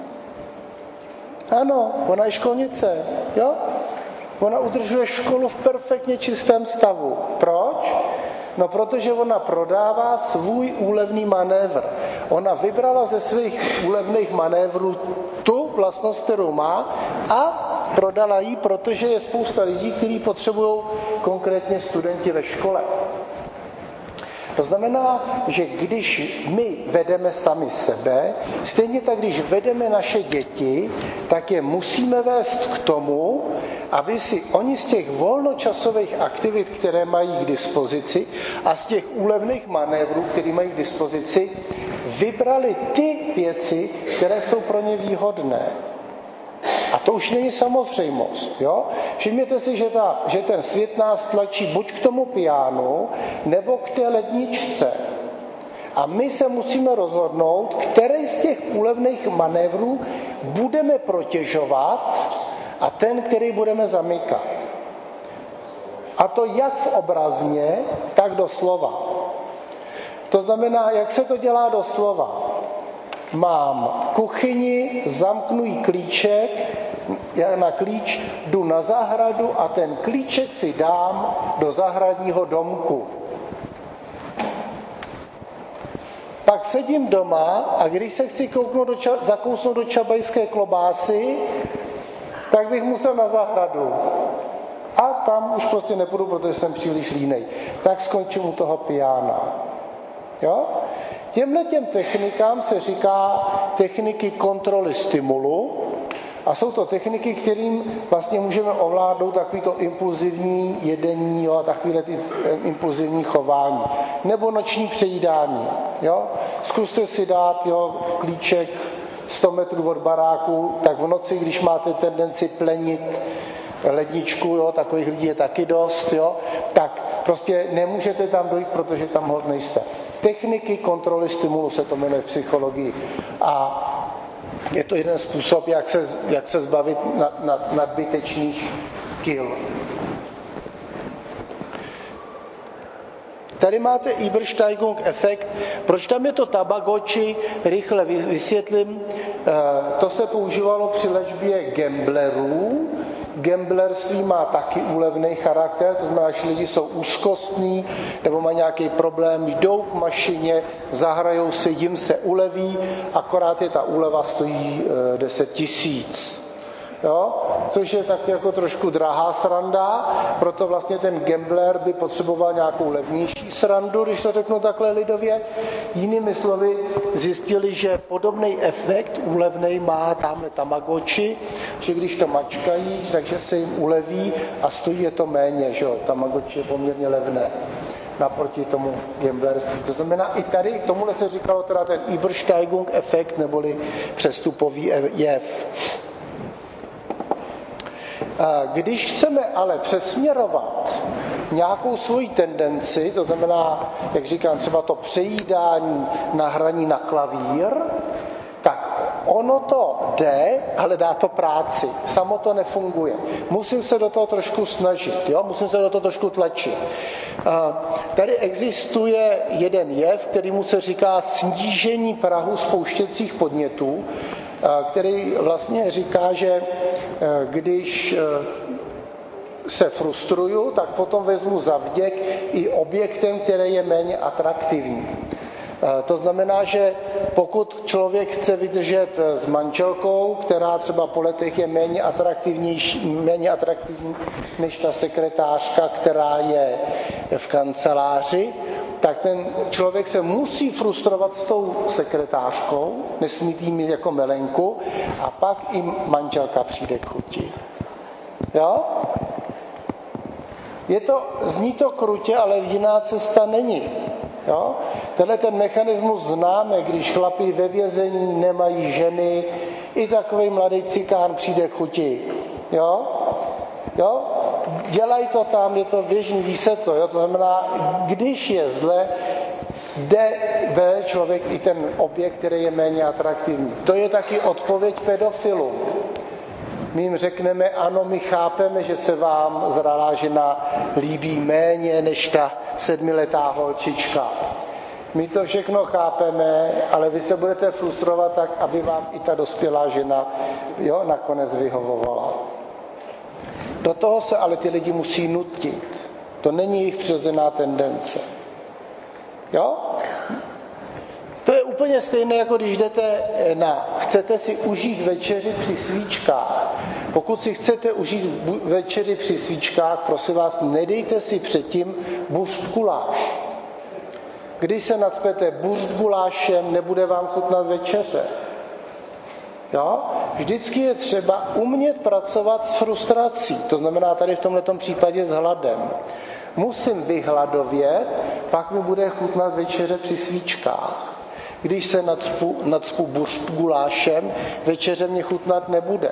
Ano, ona je školnice. Jo? Ona udržuje školu v perfektně čistém stavu. Proč? No, protože ona prodává svůj úlevný manévr. Ona vybrala ze svých úlevných manévrů tu vlastnost, kterou má, a prodala ji, protože je spousta lidí, kteří potřebují, konkrétně studenti ve škole. To znamená, že když my vedeme sami sebe, stejně tak, když vedeme naše děti, tak je musíme vést k tomu, aby si oni z těch volnočasových aktivit, které mají k dispozici, a z těch úlevných manévrů, které mají k dispozici, vybrali ty věci, které jsou pro ně výhodné. A to už není samozřejmost. Jo? Všimněte si, že ten svět nás tlačí buď k tomu pianu, nebo k té ledničce. A my se musíme rozhodnout, který z těch úlevných manévrů budeme protěžovat a ten, který budeme zamykat. A to jak v obrazně, tak doslova. To znamená, jak se to dělá doslova. Mám kuchyni, zamknu jí klíček, já na klíč jdu na zahradu a ten klíček si dám do zahradního domku. Pak sedím doma a když se chci zakousnout do čabajské klobásy, tak bych musel na zahradu. A tam už prostě nepůjdu, protože jsem příliš línej. Tak skončím u toho piana. Jo? Těmhletěm technikám se říká techniky kontroly stimulu a jsou to techniky, kterým vlastně můžeme ovládnout takovýto impulzivní jedení, jo, a takovýhle impulzivní chování. Nebo noční přejídání. Jo? Zkuste si dát, jo, klíček 100 metrů od baráku, tak v noci, když máte tendenci plenit ledničku, jo, takových lidí je taky dost, jo, tak prostě nemůžete tam dojít, protože tam hod nejste. Techniky kontroly stimulu se to jmenuje v psychologii. A je to jeden způsob, jak se zbavit nadbytečných kil. Tady máte Ebersteigung efekt. Proč tam je to tabagoči? Rychle vysvětlím. To se používalo při léčbě gamblerů. Gamblerství má taky úlevný charakter, to znamená, že lidi jsou úzkostní nebo mají nějaký problém, jdou k mašině, zahrajou si, jim se uleví, akorát je ta úleva stojí 10 000. Jo? Což je tak jako trošku drahá sranda, proto vlastně ten gambler by potřeboval nějakou levnější srandu, když to řeknu takhle lidově. Jinými slovy zjistili, že podobný efekt úlevnej má tamhle Tamagotchi, že když to mačkají, takže se jim uleví a stojí je to méně, že jo? Tamagotchi je poměrně levné naproti tomu gamblerství. To znamená, i tady tomuhle se říkalo teda ten Übersteigung efekt, neboli přestupový jev. Když chceme ale přesměrovat nějakou svoji tendenci, to znamená, jak říkám, třeba to přejídání na hraní na klavír, tak ono to jde, ale dá to práci. Samo to nefunguje. Musím se do toho trošku snažit, jo? Musím se do toho trošku tlačit. Tady existuje jeden jev, kterýmu se říká snížení prahu spouštěcích podnětů, který vlastně říká, že když se frustruju, tak potom vezmu za vděk i objektem, který je méně atraktivní. To znamená, že pokud člověk chce vydržet s manželkou, která třeba po letech je méně atraktivní než ta sekretářka, která je v kanceláři, tak ten člověk se musí frustrovat s tou sekretářkou, nesmí jí mít jako milenku, a pak i manželka přijde k chuti. Jo? Zní to krutě, ale jiná cesta není. Jo? Tenhle ten mechanismus známe, když chlapi ve vězení nemají ženy, i takový mladý cikán přijde k chuti. Jo? Jo? Dělají to tam, je to běžný, ví se to. Jo? To znamená, když je zle, jde člověk i ten objekt, který je méně atraktivní. To je taky odpověď pedofilům. My jim řekneme, ano, my chápeme, že se vám zralá žena líbí méně než ta 7letá holčička. My to všechno chápeme, ale vy se budete frustrovat tak, aby vám i ta dospělá žena nakonec vyhovovala. Do toho se ale ty lidi musí nutit. To není jejich přirozená tendence. Jo? To je úplně stejné, jako když chcete si užít večeři při svíčkách. Pokud si chcete užít večeři při svíčkách, prosím vás, nedejte si předtím burštguláš. Když se nacpete burštgulášem, nebude vám chutnat večeře. Jo? Vždycky je třeba umět pracovat s frustrací, to znamená tady v tomto případě s hladem. Musím vyhladovět, pak mi bude chutnat večeře při svíčkách. Když se nacpu burštgulášem, večeře mě chutnat nebude.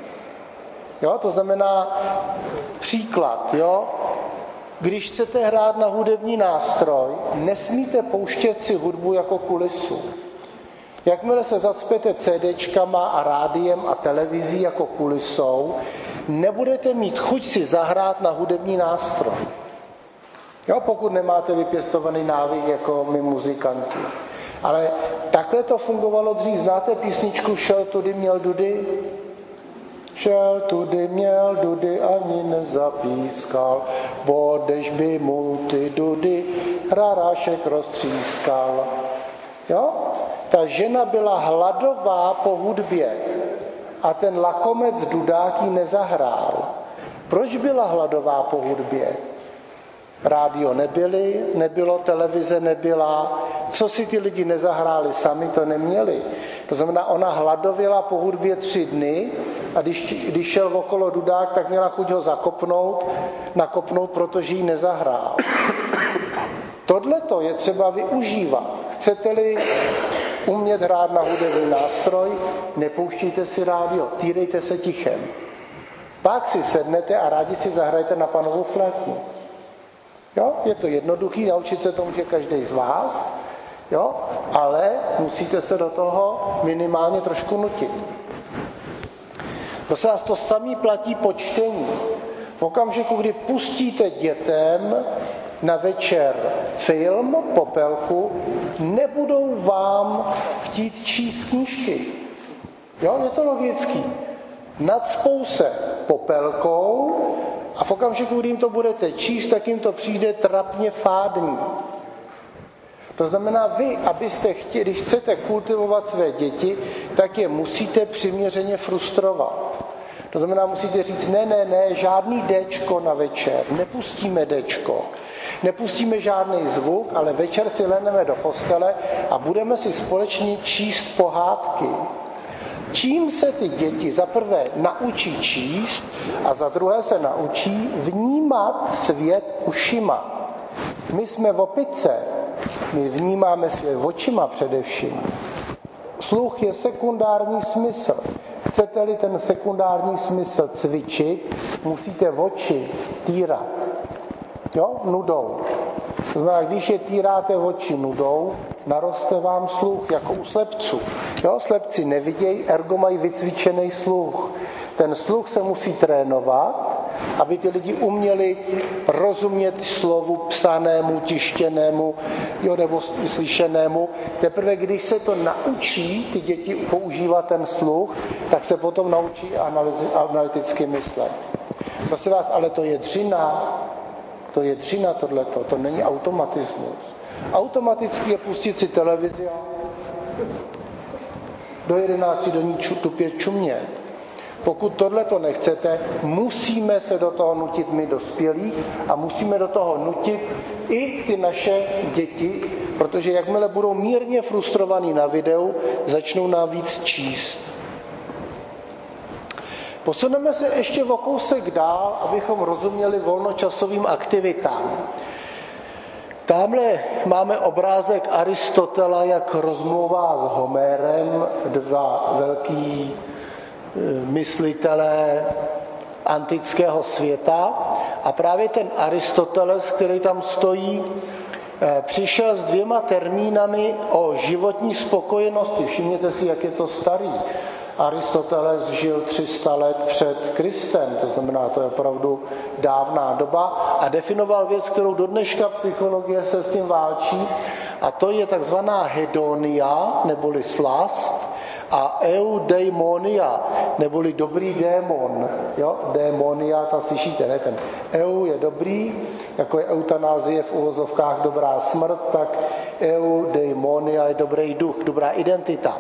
Jo? To znamená příklad. Jo? Když chcete hrát na hudební nástroj, nesmíte pouštět si hudbu jako kulisu. Jakmile se zacpete CDčkama a rádiem a televizí jako kulisou, nebudete mít chuť si zahrát na hudební nástroj. Jo, pokud nemáte vypěstovaný návyk jako my muzikanti. Ale takhle to fungovalo dřív. Znáte písničku Šel tudy, měl dudy? Šel tudy, měl dudy, ani nezapískal, bodež by mu ty dudy hrarášek roztřískal. Jo? Ta žena byla hladová po hudbě a ten lakomec dudák jí nezahrál. Proč byla hladová po hudbě? Rádio nebylo, televize nebyla. Co si ty lidi nezahráli sami, to neměli. To znamená, ona hladověla po hudbě 3 dny a když šel okolo dudák, tak měla chuť ho nakopnout, protože jí nezahrál. Tohleto je třeba využívat. Chcete-li umět hrát na hudební nástroj, nepouštíte si rádio, týrejte se tichem. Pak si sednete a rádi si zahrajete na panovou flétnu. Jo? Je to jednoduchý, naučit se to může každý z vás, jo? Ale musíte se do toho minimálně trošku nutit. Prosím vás, to samé platí po čtení. V okamžiku, kdy pustíte dětem na večer film, Popelku, nebudou vám chtít číst knížky. Jo, je to logický. Nacpou se Popelkou a v okamžiku, kdy jim to budete číst, tak jim to přijde trapně fádní. To znamená, vy, když chcete kultivovat své děti, tak je musíte přiměřeně frustrovat. To znamená, musíte říct, ne, žádný Dčko na večer, nepustíme Dčko. Nepustíme žádný zvuk, ale večer si lehneme do postele a budeme si společně číst pohádky. Čím se ty děti za prvé naučí číst a za druhé se naučí vnímat svět ušima. My jsme opice, my vnímáme svět očima především. Sluch je sekundární smysl. Chcete-li ten sekundární smysl cvičit, musíte oči týrat. Jo? Nudou. To znamená, když je týráte oči nudou, naroste vám sluch, jako u slepců. Jo? Slepci nevidějí, ergo mají vycvičený sluch. Ten sluch se musí trénovat, aby ty lidi uměli rozumět slovu psanému, tištěnému, jo, nebo slyšenému. Teprve když se to naučí, ty děti používat ten sluch, tak se potom naučí analyticky myslet. Prosím vás, ale to je dřina tohleto, to není automatismus. Automaticky je pustit si televizi a do 11 do ní tupě čumět. Pokud tohleto nechcete, musíme se do toho nutit my dospělí a musíme do toho nutit i ty naše děti, protože jakmile budou mírně frustrovaní na videu, začnou nám víc číst. Posuneme se ještě o kousek dál, abychom rozuměli volnočasovým aktivitám. Tamhle máme obrázek Aristotela, jak rozmluvá s Homérem, dva velký myslitelé antického světa. A právě ten Aristoteles, který tam stojí, přišel s 2 termínami o životní spokojenosti. Všimněte si, jak je to starý. Aristoteles žil 300 let před Kristem, to znamená, to je opravdu dávná doba a definoval věc, kterou do dneška psychologie se s tím válčí, a to je takzvaná hedonia, neboli slast, a eudaimonia, neboli dobrý démon. Jo? Démonia, ta slyšíte, ne? Ten eu je dobrý, jako je eutanázie v uvozovkách dobrá smrt, tak eudaimonia je dobrý duch, dobrá identita.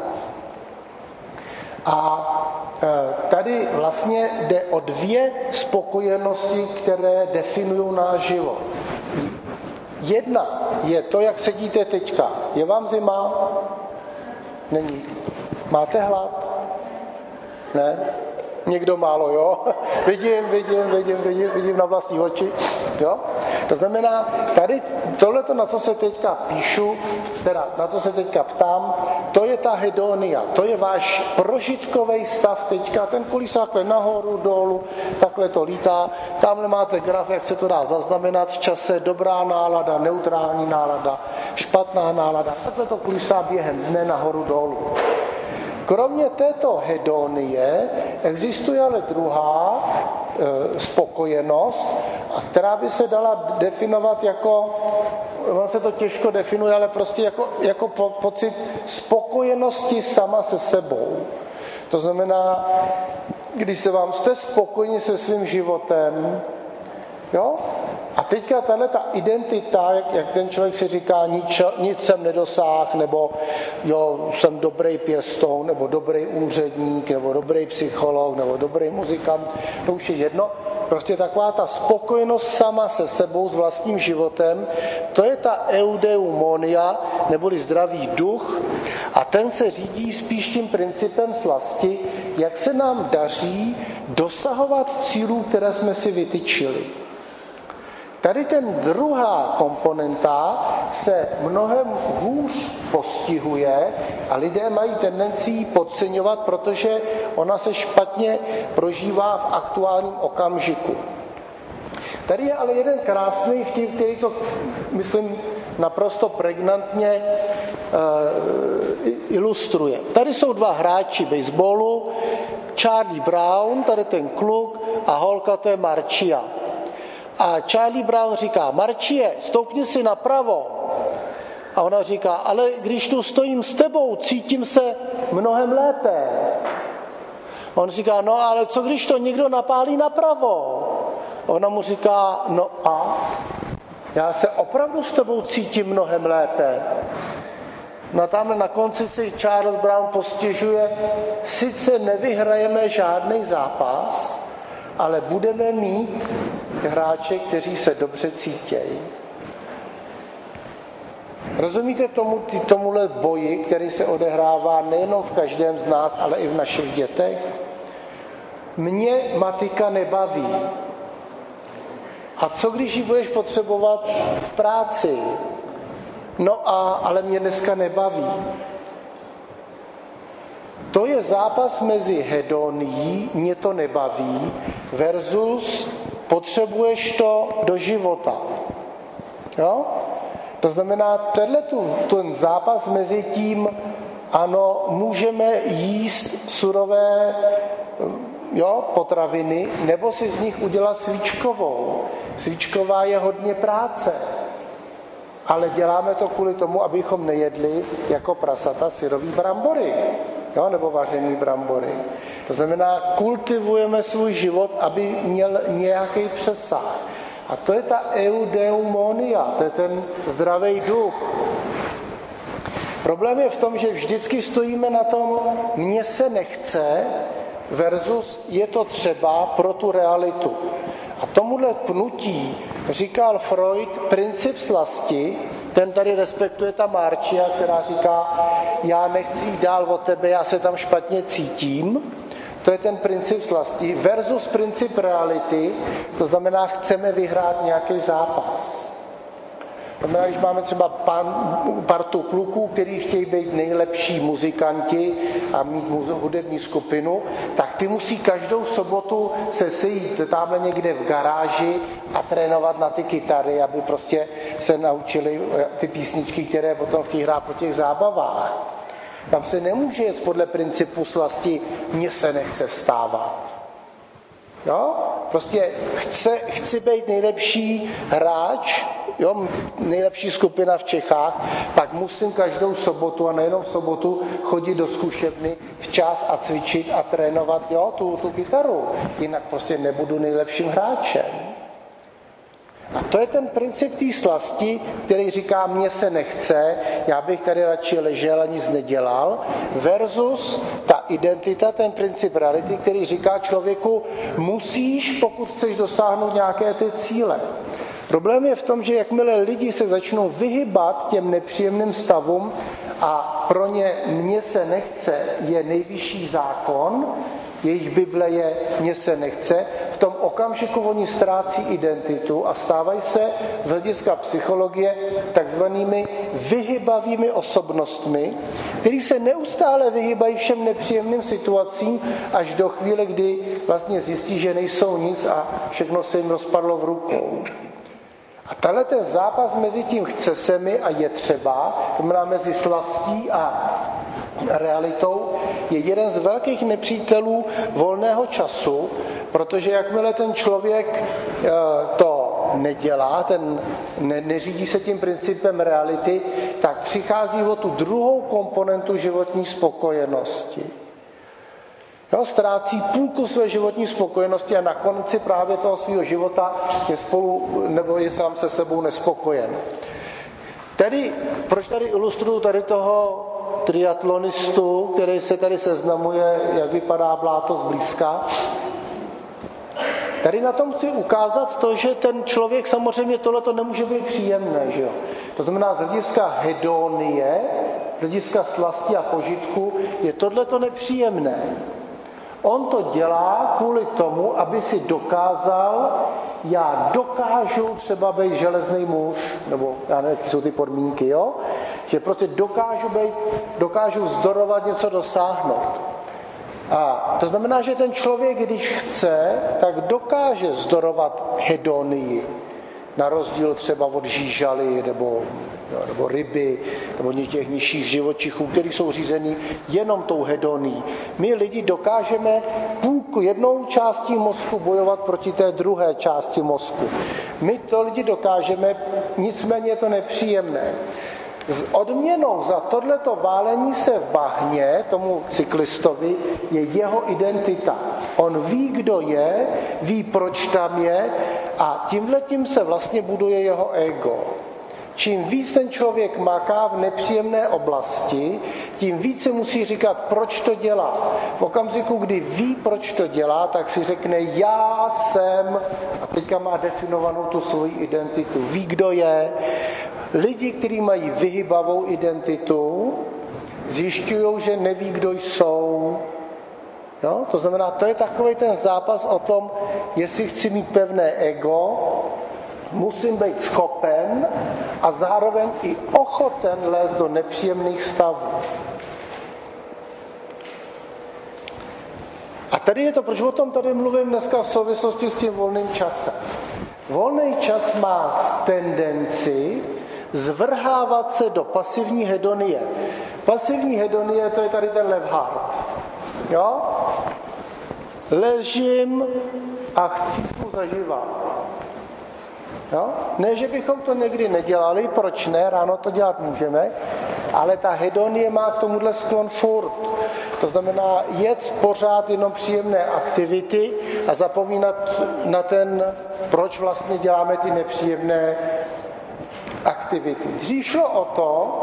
A tady vlastně jde o 2 spokojenosti, které definují náš život. Jedna je to, jak sedíte teďka. Je vám zima? Není. Máte hlad? Ne? Někdo málo, jo? Vidím na vlastní oči. Jo? To znamená, tady tohleto, na co se teďka píšu, teda na co se teďka ptám, to je ta hedonia, to je váš prožitkový stav teďka, ten kolísá takhle nahoru, dolů, takhle to lítá, tamhle máte graf, jak se to dá zaznamenat v čase, dobrá nálada, neutrální nálada, špatná nálada, takhle to kolísá během dne nahoru, dolů. Kromě této hedonie existuje ale druhá spokojenost, která by se dala definovat jako, ono se to těžko definuje, ale prostě jako pocit spokojenosti sama se sebou. To znamená, když se vám jste spokojeni se svým životem, jo? A teďka ta identita, jak ten člověk si říká, nic jsem nedosáhl, nebo jo, jsem dobrý pěstoun, nebo dobrý úředník, nebo dobrý psycholog, nebo dobrý muzikant, to už je jedno. Prostě taková ta spokojenost sama se sebou, s vlastním životem, to je ta eudaimonia, neboli zdravý duch, a ten se řídí spíš tím principem slasti, jak se nám daří dosahovat cílů, které jsme si vytyčili. Tady ten druhá komponenta se mnohem hůř postihuje a lidé mají tendenci ji podceňovat, protože ona se špatně prožívá v aktuálním okamžiku. Tady je ale jeden krásný vtip, který to, myslím, naprosto pregnantně ilustruje. Tady jsou 2 hráči baseballu, Charlie Brown, tady ten kluk, a holka, to je Marcia. A Charlie Brown říká, Marcie, stoupni si napravo. A ona říká, ale když tu stojím s tebou, cítím se mnohem lépe. On říká, no ale co když to někdo napálí napravo? Ona mu říká, no a? Já se opravdu s tebou cítím mnohem lépe. No a tamhle na konci si Charles Brown postěžuje, sice nevyhrajeme žádný zápas, ale budeme mít hráče, kteří se dobře cítějí. Rozumíte tomuhle boji, který se odehrává nejenom v každém z nás, ale i v našich dětech? Mě matika nebaví. A co když ji budeš potřebovat v práci? No ale mě dneska nebaví. To je zápas mezi hedonií, mě to nebaví, versus potřebuješ to do života. Jo? To znamená, ten zápas mezi tím, ano, můžeme jíst surové potraviny, nebo si z nich udělat svíčkovou. Svíčková je hodně práce. Ale děláme to kvůli tomu, abychom nejedli jako prasata syrový brambory, nebo vařený brambory. To znamená, kultivujeme svůj život, aby měl nějaký přesah. A to je ta eudeumonia, to je ten zdravý duch. Problém je v tom, že vždycky stojíme na tom, mně se nechce, versus je to třeba pro tu realitu. A tomuhle pnutí říkal Freud princip slasti, ten tady respektuje ta Marcia, která říká, já nechci jít dál od tebe, já se tam špatně cítím. To je ten princip slasti versus princip reality, to znamená, chceme vyhrát nějaký zápas. To znamená, když máme třeba partu kluků, kteří chtějí být nejlepší muzikanti a mít hudební skupinu, tak ty musí každou sobotu se sejít tamhle někde v garáži a trénovat na ty kytary, aby prostě se naučili ty písničky, které potom chtějí hrát po těch zábavách. Tam se nemůže jet podle principu slasti, mně se nechce vstávat. Jo? Prostě chci být nejlepší hráč, nejlepší skupina v Čechách, pak musím každou sobotu a nejenom v sobotu chodit do zkušebny včas a cvičit a trénovat tu kytaru. Jinak prostě nebudu nejlepším hráčem. A to je ten princip té slasti, který říká, mně se nechce, já bych tady radši ležel a nic nedělal, versus ta identita, ten princip reality, který říká člověku, musíš, pokud chceš dosáhnout nějaké ty cíle. Problém je v tom, že jakmile lidi se začnou vyhybat těm nepříjemným stavům a pro ně mně se nechce je nejvyšší zákon, jejich Bible je mně se nechce, v tom okamžiku oni ztrácí identitu a stávají se z hlediska psychologie takzvanými vyhybavými osobnostmi, který se neustále vyhybají všem nepříjemným situacím až do chvíle, kdy vlastně zjistí, že nejsou nic a všechno se jim rozpadlo v rukou. A tenhle ten zápas mezi tím chce se mi a je třeba, to znamená mezi slastí a realitou, je jeden z velkých nepřítelů volného času, protože jakmile ten člověk to nedělá, neřídí se tím principem reality, tak přichází o tu druhou komponentu životní spokojenosti. Ztrácí půlku své životní spokojenosti a na konci právě toho svého života je sám se sebou nespokojen. Tedy, proč tady ilustruju tady toho triatlonistu, který se tady seznamuje, jak vypadá bláto zblízka? Tady na tom chci ukázat to, že ten člověk samozřejmě tohleto nemůže být příjemné. Že jo? To znamená, z hlediska hedonie, z hlediska slasti a požitku, je tohleto nepříjemné. On to dělá kvůli tomu, aby si dokázal, já dokážu třeba být železný muž, nebo já nevím, jaký jsou ty podmínky, jo? Že prostě dokážu vzdorovat, něco dosáhnout. A to znamená, že ten člověk, když chce, tak dokáže vzdorovat hedonii. Na rozdíl třeba od žížaly nebo ryby nebo těch nižších živočichů, které jsou řízeny jenom tou hedonií. My lidi dokážeme jednou částí mozku bojovat proti té druhé části mozku. My to lidi dokážeme, nicméně je to nepříjemné. S odměnou za tohleto válení se v bahně, tomu cyklistovi, je jeho identita. On ví, kdo je, ví, proč tam je a tímhletím se vlastně buduje jeho ego. Čím víc ten člověk maká v nepříjemné oblasti, tím více musí říkat, proč to dělá. V okamžiku, kdy ví, proč to dělá, tak si řekne, já jsem, a teďka má definovanou tu svoji identitu. Ví, kdo je. Lidi, kteří mají vyhybavou identitu, zjišťují, že neví, kdo jsou. Jo? To znamená, to je takový ten zápas o tom, jestli chci mít pevné ego, musím být schopen a zároveň i ochoten lézt do nepříjemných stavů. A tady je to, proč o tom tady mluvím dneska v souvislosti s tím volným časem. Volný čas má tendenci zvrhávat se do pasivní hedonie. Pasivní hedonie, to je tady ten Levhart. Jo? Ležím a chcípu zažívat. Jo? Ne, že bychom to někdy nedělali, proč ne, ráno to dělat můžeme, ale ta hedonie má k tomuhle sklon furt. To znamená jet pořád jenom příjemné aktivity a zapomínat na ten, proč vlastně děláme ty nepříjemné aktivity. Dřív šlo o to,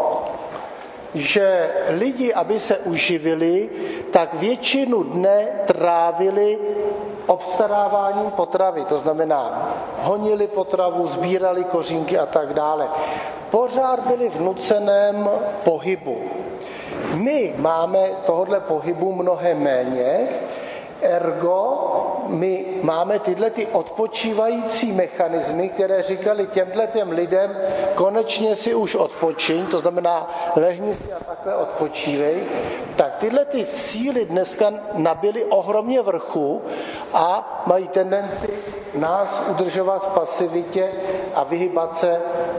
že lidi, aby se uživili, tak většinu dne trávili obstaráváním potravy. To znamená, honili potravu, sbírali kořínky a tak dále. Pořád byli v nuceném pohybu. My máme tohodle pohybu mnohem méně, ergo my máme tyhle ty odpočívající mechanismy, které říkali těm lidem, konečně si už odpočiň, to znamená lehni si a takhle odpočívej, tak tyhle ty síly dneska nabyly ohromně vrchu a mají tendenci nás udržovat v pasivitě a vyhybat se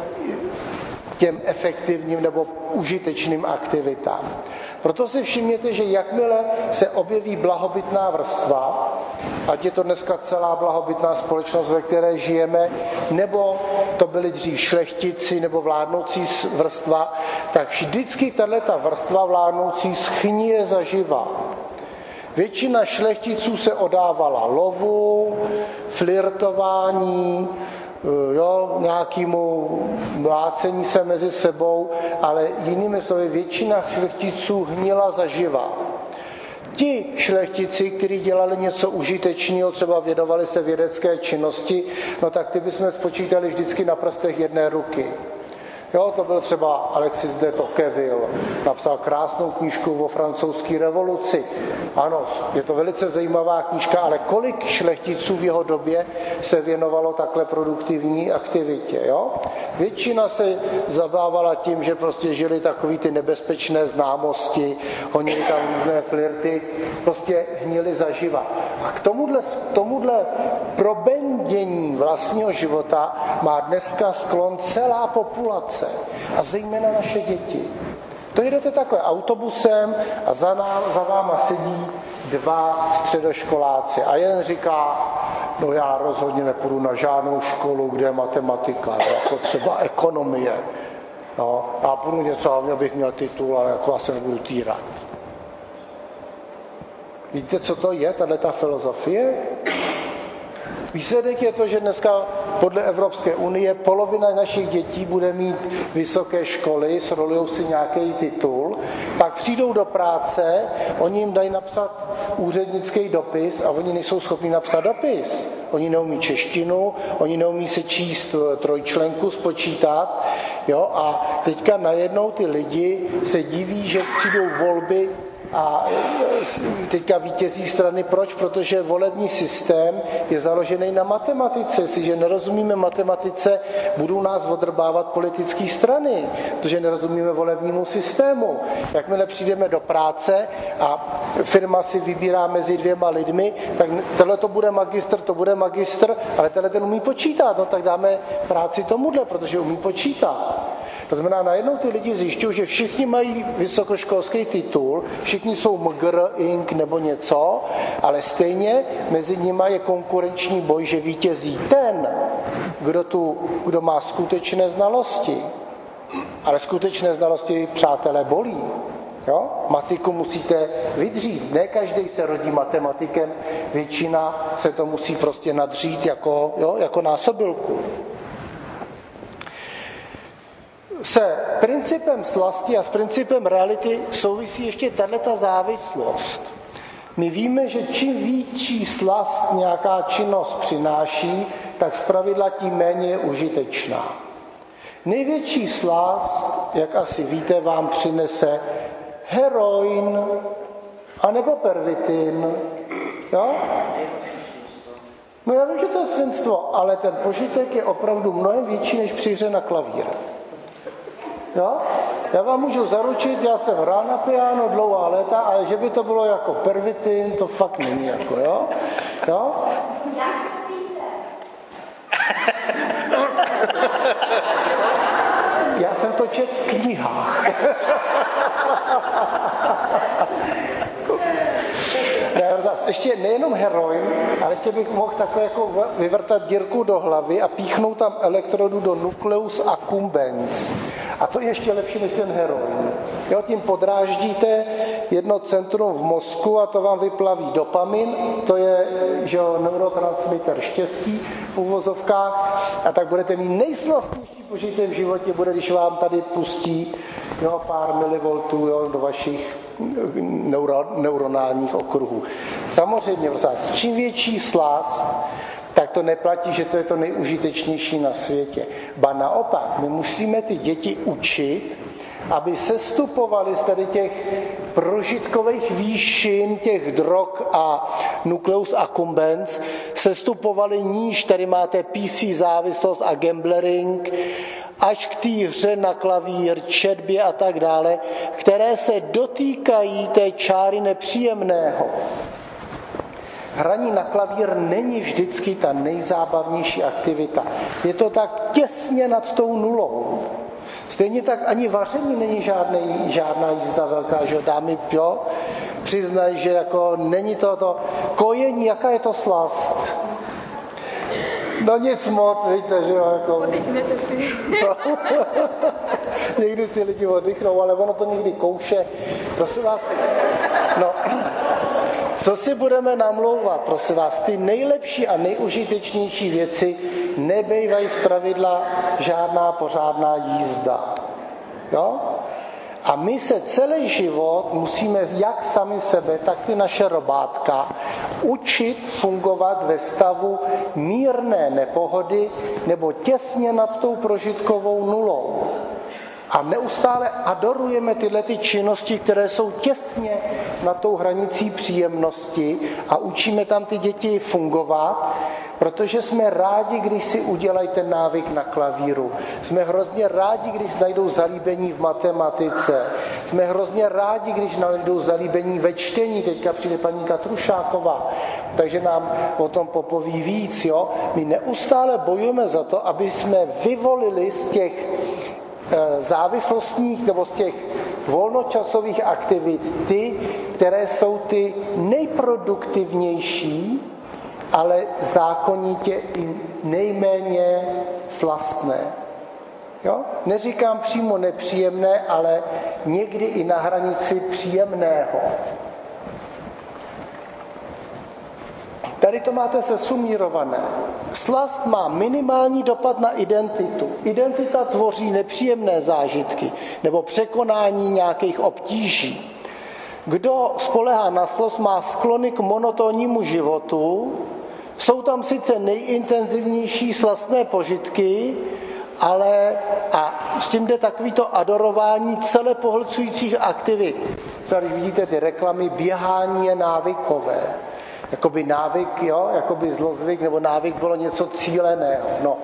těm efektivním nebo užitečným aktivitám. Proto si všimněte, že jakmile se objeví blahobytná vrstva, ať je to dneska celá blahobytná společnost, ve které žijeme, nebo to byli dřív šlechtici nebo vládnoucí vrstva, tak vždycky tato vrstva vládnoucí schnije zaživa. Většina šlechticů se odávala lovu, flirtování, nějakému mlácení se mezi sebou, ale jinými slovy většina šlechticů hnila zaživa. Ti šlechtici, kteří dělali něco užitečného, třeba věnovali se vědecké činnosti, no tak ty bychom spočítali vždycky na prstech jedné ruky. Jo, to byl třeba Alexis de Tocqueville, napsal krásnou knížku o francouzské revoluci. Ano, je to velice zajímavá knížka, ale kolik šlechticů v jeho době se věnovalo takhle produktivní aktivitě, jo? Většina se zabávala tím, že prostě žili takový ty nebezpečné známosti, honili tam různé flirty, prostě hnili zaživa. A k tomuhle probendění vlastního života má dneska sklon celá populace. A zejména naše děti. To jdete takhle autobusem a za váma sedí dva středoškoláci. A jeden říká, no já rozhodně nepůjdu na žádnou školu, kde je matematika, jako třeba ekonomie. No, a půjdu něco, hlavně abych měl titul, ale jako já se nebudu týrat. Víte, co to je, tato filozofie? Výsledek je to, že dneska podle Evropské unie polovina našich dětí bude mít vysoké školy, srolujou si nějaký titul, pak přijdou do práce, oni jim dají napsat úřednický dopis a oni nejsou schopni napsat dopis. Oni neumí češtinu, oni neumí se číst trojčlenku, spočítat, jo, a teďka najednou ty lidi se diví, že přijdou volby a teďka vítězí strany. Proč? Protože volební systém je založený na matematice. Jestliže nerozumíme matematice, budou nás odrbávat politické strany, protože nerozumíme volebnímu systému. Jakmile přijdeme do práce a firma si vybírá mezi dvěma lidmi, tak tohle to bude magistr, ale tenhle ten umí počítat, no tak dáme práci tomuhle, protože umí počítat. To znamená, najednou ty lidi zjišťují, že všichni mají vysokoškolský titul, všichni jsou MGR, INK nebo něco, ale stejně mezi nimi je konkurenční boj, že vítězí ten, kdo má skutečné znalosti. Ale skutečné znalosti, přátelé, bolí. Jo? Matiku musíte vydřít. Ne každý se rodí matematikem, většina se to musí prostě nadřít jako násobilku. se principem slasti a s principem reality souvisí ještě tato závislost. My víme, že čím větší slast nějaká činnost přináší, tak zpravidla tím méně je užitečná. Největší slast, jak asi víte, vám přinese heroin anebo pervitin. Jo? No já vím, že to je svinstvo, ale ten požitek je opravdu mnohem větší než při hře na klavír. Jo? Já vám můžu zaručit, já jsem hrál na piano dlouhá léta, ale že by to bylo jako pervitin, to fakt není jako, jo? Jo? Já jsem to četl v knihách. Ještě nejenom heroin, ale ještě bych mohl takhle jako vyvrtat dírku do hlavy a píchnout tam elektrodu do nucleus accumbens. A to je ještě lepší než ten heroin. Jo, tím podráždíte jedno centrum v mozku a to vám vyplaví dopamin, to je že neurotransmitter štěstí v uvozovkách, a tak budete mít nejslavnější požitek v životě, bude, když vám tady pustí pár milivoltů do vašich neuronálních okruhů. Samozřejmě, čím větší slast, tak to neplatí, že to je to nejužitečnější na světě. Ba naopak, my musíme ty děti učit, aby sestupovali z tady těch prožitkových výšin, těch drog a nucleus accumbens, sestupovali níž, tady máte PC závislost a gambling, až k té hře na klavír, četbě a tak dále, které se dotýkají té čáry nepříjemného. Hraní na klavír není vždycky ta nejzábavnější aktivita. Je to tak těsně nad tou nulou. Stejně tak ani vaření není žádná jízda velká, že dámy, jo? Přiznaj, že jako není to kojení, jaká je to slast? No nic moc, víte, že jo, jako... Oddychnete si. Co? Někdy si lidi oddychnou, ale ono to někdy kouše. Prosím vás, no... Co si budeme namlouvat, prosím vás, ty nejlepší a nejužitečnější věci nebejvají zpravidla žádná pořádná jízda. Jo? A my se celý život musíme jak sami sebe, tak ty naše robátka učit fungovat ve stavu mírné nepohody nebo těsně nad tou prožitkovou nulou. A neustále adorujeme tyhle ty činnosti, které jsou těsně nad tou hranicí příjemnosti a učíme tam ty děti fungovat, protože jsme rádi, když si udělají ten návyk na klavíru. Jsme hrozně rádi, když najdou zalíbení v matematice. Jsme hrozně rádi, když najdou zalíbení ve čtení. Teďka přijde paní Katrušáková, takže nám o tom popoví víc. Jo? My neustále bojujeme za to, aby jsme vyvolili z těch závislostních nebo z těch volnočasových aktivit ty, které jsou ty nejproduktivnější, ale zákonitě i nejméně slastné. Jo? Neříkám přímo nepříjemné, ale někdy i na hranici příjemného. Tady to máte sesumírované. Slast má minimální dopad na identitu. Identita tvoří nepříjemné zážitky nebo překonání nějakých obtíží. Kdo spoléhá na slast, má sklony k monotónnímu životu. Jsou tam sice nejintenzivnější slastné požitky, ale a s tím jde takovýto adorování celepohlcujících aktivit. Třeba když vidíte ty reklamy, běhání je návykové. Jakoby návyk, jo? Jakoby zlozvyk, nebo návyk bylo něco cíleného. No.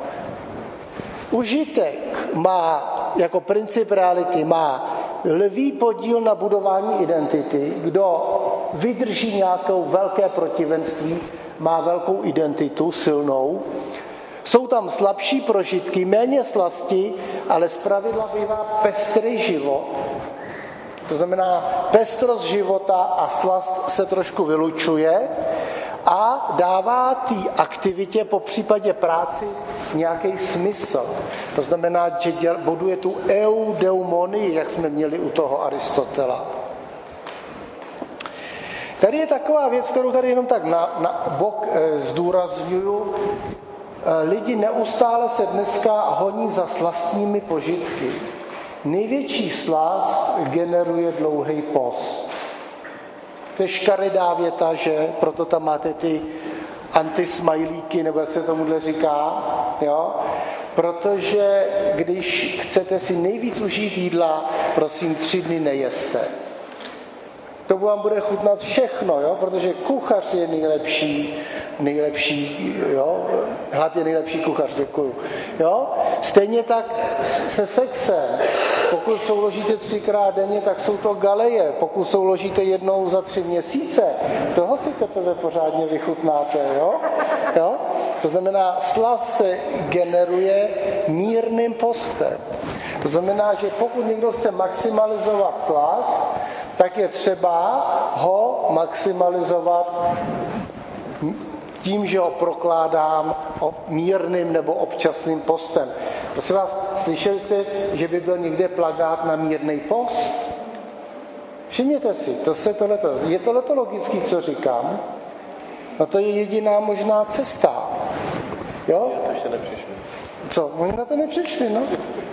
Užitek má, jako princip reality, má lvý podíl na budování identity. Kdo vydrží nějakou velké protivenství, má velkou identitu, silnou. Jsou tam slabší prožitky, méně slasti, ale zpravidla bývá pestrý život. To znamená, pestrost života a slast se trošku vylučuje a dává té aktivitě, po případě práci, nějaký smysl. To znamená, že buduje tu eudeumonii, jak jsme měli u toho Aristotela. Tady je taková věc, kterou tady jenom tak na bok zdůrazňuju. Lidi neustále se dneska honí za slastními požitky. Největší slast generuje dlouhý post. To je škaredá věta, že proto tam máte ty antismajlíky, nebo jak se tomuhle říká, jo? Protože když chcete si nejvíc užít jídla, prosím 3 dny nejeste. To vám bude chutnat všechno, jo? Protože kuchař je nejlepší, jo? Hlad je nejlepší kuchař, děkuju. Jo? Stejně tak se sexem. Pokud souložíte 3krát denně, tak jsou to galeje. Pokud souložíte jednou za 3 měsíce, toho si teprve pořádně vychutnáte. Jo? Jo? To znamená, slast se generuje mírným postem. To znamená, že pokud někdo chce maximalizovat slast, tak je třeba ho maximalizovat tím, že ho prokládám mírným nebo občasným postem. Prosím vás, slyšeli jste, že by byl někde plakát na mírný post? Všimněte si, je tohleto logický, co říkám? No to je jediná možná cesta. Jo? To ještě nepřišli. Co? Oni na to nepřišli, no.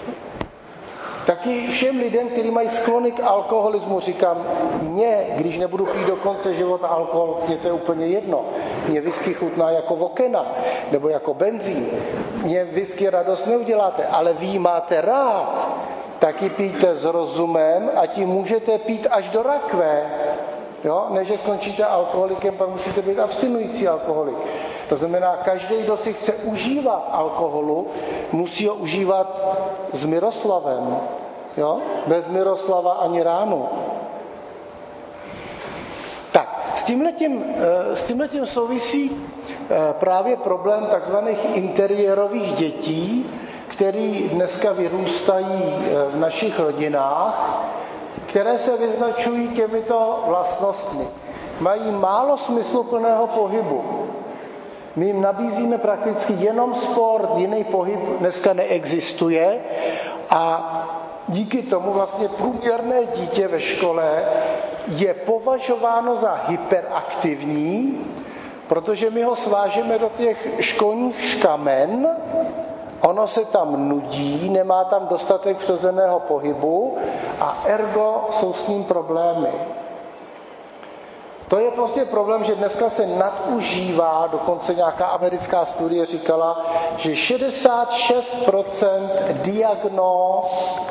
Taky všem lidem, kteří mají sklony k alkoholismu, říkám, když nebudu pít do konce života alkohol, mě to je úplně jedno. Mně whisky chutná jako vokena, nebo jako benzín. Mně whisky radost neuděláte, ale vy ji máte rád, taky pijte s rozumem a tím můžete pít až do rakve. Jo? Ne, že skončíte alkoholikem, pak musíte být abstinující alkoholik. To znamená, každý, kdo si chce užívat alkoholu, musí ho užívat s Miroslavem. Jo? Bez Miroslava ani ránu. Tak, s tímhletím souvisí právě problém takzvaných interiérových dětí, který dneska vyrůstají v našich rodinách, které se vyznačují těmito vlastnostmi. Mají málo smysluplného pohybu. My jim nabízíme prakticky jenom sport, jiný pohyb dneska neexistuje a díky tomu vlastně průměrné dítě ve škole je považováno za hyperaktivní, protože my ho svážeme do těch školních škamen, ono se tam nudí, nemá tam dostatek přirozeného pohybu a ergo jsou s ním problémy. To je prostě problém, že dneska se nadužívá, dokonce nějaká americká studie říkala, že 66% diagnóz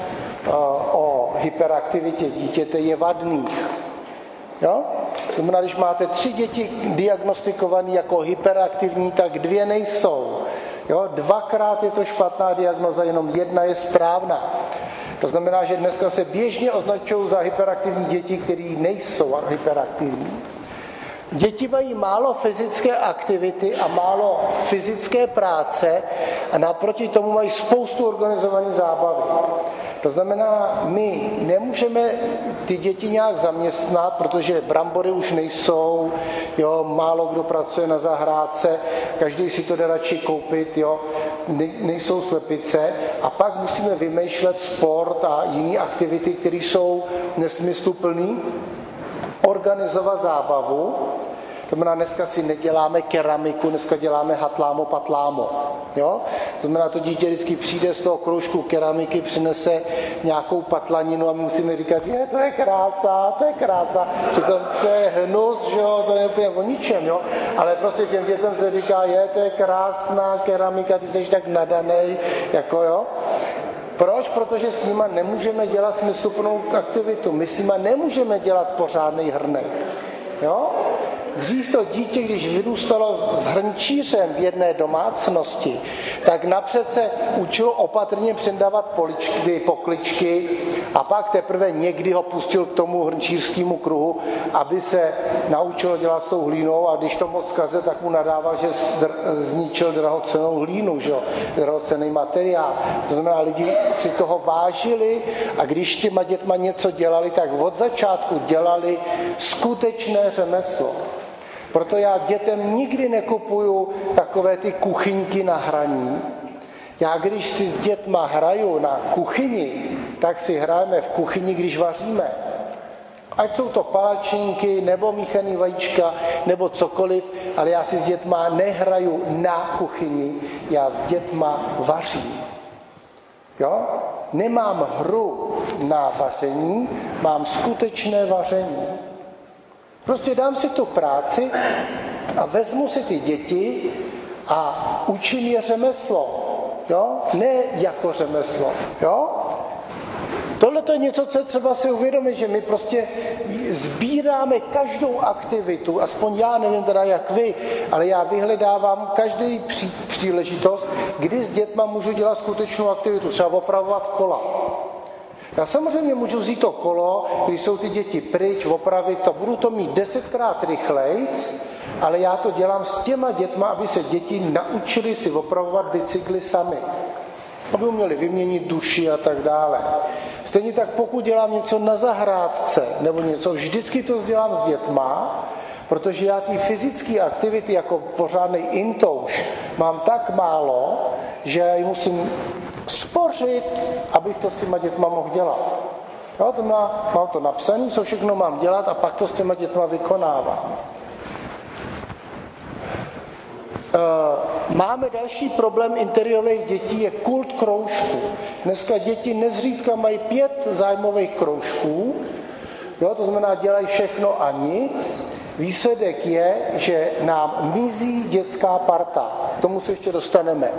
o hyperaktivitě dítěte je vadných. Jo? To znamená, když máte 3 děti diagnostikované jako hyperaktivní, tak 2 nejsou. Jo? 2krát je to špatná diagnoza, jenom 1 je správná. To znamená, že dneska se běžně označují za hyperaktivní děti, které nejsou hyperaktivní. Děti mají málo fyzické aktivity a málo fyzické práce a naproti tomu mají spoustu organizované zábavy. To znamená, my nemůžeme ty děti nějak zaměstnat, protože brambory už nejsou, jo, málo kdo pracuje na zahrádce, každý si to jde radši koupit, jo, nejsou slepice a pak musíme vymýšlet sport a jiné aktivity, které jsou nesmysluplný, organizovat zábavu. To znamená, dneska si neděláme keramiku, dneska děláme hatlámo patlámo. Jo? To znamená, to dítě vždycky přijde z toho kroužku keramiky, přinese nějakou patlaninu a my musíme říkat, to je krása, že to je hnus, že jo? To je úplně o ničem. Jo? Ale prostě těm dětem se říká, to je krásná keramika, ty jsi tak nadanej, jako jo. Proč? Protože s nima nemůžeme dělat smysluplnou aktivitu. My s nima nemůžeme dělat pořádný hrnek. Jo? Dřív to dítě, když vyrůstalo s hrnčířem v jedné domácnosti, tak napřed se učilo opatrně předávat pokličky a pak teprve někdy ho pustil k tomu hrnčířskému kruhu, aby se naučilo dělat s tou hlínou a když to moc zkazil, tak mu nadával, že zničil drahocennou hlínu, že? Drahocenný materiál. To znamená, lidi si toho vážili a když s těma dětma něco dělali, tak od začátku dělali skutečné řemeslo. Proto já dětem nikdy nekupuju takové ty kuchyňky na hraní. Já když si s dětma hraju na kuchyni, tak si hrajeme v kuchyni, když vaříme. Ať jsou to palačinky, nebo míchaný vajíčka, nebo cokoliv, ale já si s dětma nehraju na kuchyni, já s dětma vařím. Jo? Nemám hru na vaření, mám skutečné vaření. Prostě dám si tu práci a vezmu si ty děti a učím je řemeslo. Jo? Ne jako řemeslo. Jo? Tohle to je něco, co je třeba si uvědomit, že my prostě sbíráme každou aktivitu, aspoň já nevím teda jak vy, ale já vyhledávám každý příležitost, kdy s dětma můžu dělat skutečnou aktivitu, třeba opravovat kola. Já samozřejmě můžu vzít to kolo, když jsou ty děti pryč, opravit to, budu to mít 10krát rychlejc, ale já to dělám s těma dětma, aby se děti naučili si opravovat bicykly sami. Aby uměli vyměnit duši a tak dále. Stejně tak pokud dělám něco na zahrádce nebo něco, vždycky to dělám s dětma, protože já ty fyzické aktivity jako pořádnej intouš mám tak málo, že ji musím spořit, abych to s těma dětma mohl dělat. Jo, to mám to napsané, co všechno mám dělat a pak to s těma dětma vykonávám. Máme další problém interiérových dětí, je kult kroužků. Dneska děti nezřídka mají 5 zájmových kroužků, jo, to znamená dělají všechno a nic. Výsledek je, že nám mizí dětská parta. K tomu se ještě dostaneme.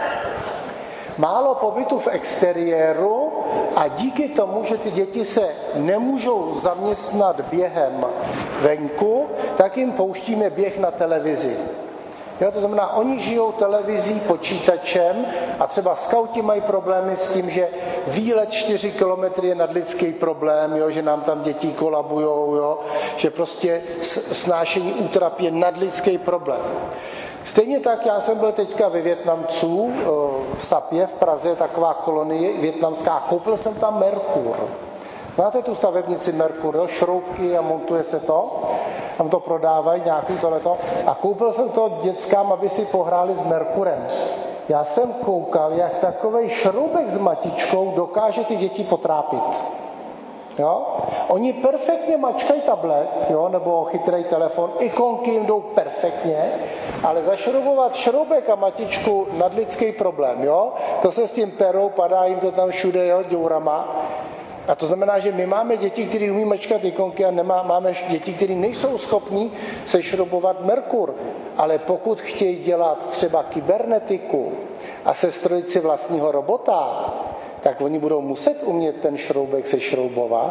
Málo pobytu v exteriéru a díky tomu, že ty děti se nemůžou zaměstnat během venku, tak jim pouštíme běh na televizi. Jo, to znamená, oni žijou televizí, počítačem a třeba skauti mají problémy s tím, že výlet 4 kilometry je nadlidský problém, jo, že nám tam děti kolabujou, jo, že prostě snášení útrap je nadlidský problém. Stejně tak já jsem byl teďka ve Vietnamců, v Sapě v Praze, taková kolonie vietnamská, koupil jsem tam Merkur. Máte tu stavebnici Merkur, jo, šroubky a montuje se to, tam to prodávají nějaký tohleto. A koupil jsem to dětskám, aby si pohráli s Merkurem. Já jsem koukal, jak takovej šroubek s matičkou dokáže ty děti potrápit. Jo? Oni perfektně mačkají tablet, jo, nebo chytrý telefon, ikonky jim jdou perfektně, ale zašroubovat šroubek a matičku nadlidský problém. Jo? To se s tím perou, padá jim to tam všude, jo, děurama. A to znamená, že my máme děti, které umí mačkat ikonky a máme děti, které nejsou schopní sešroubovat Merkur. Ale pokud chtějí dělat třeba kybernetiku a sestrojit si vlastního robota, tak oni budou muset umět ten šroubek sešroubovat.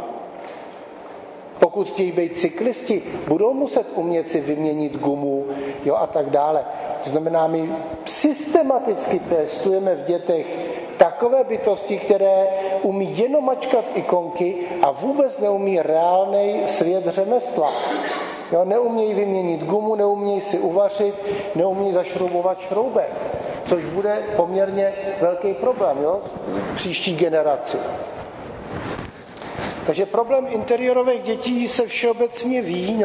Pokud chtějí být cyklisti, budou muset umět si vyměnit gumu, jo, a tak dále. To znamená, my systematicky testujeme v dětech takové bytosti, které umí jenom mačkat ikonky a vůbec neumí reálný svět řemesla. Jo, neumějí vyměnit gumu, neumějí si uvařit, neumějí zašroubovat šroubek, což bude poměrně velký problém, jo, příští generaci. Takže problém interiérových dětí se všeobecně ví.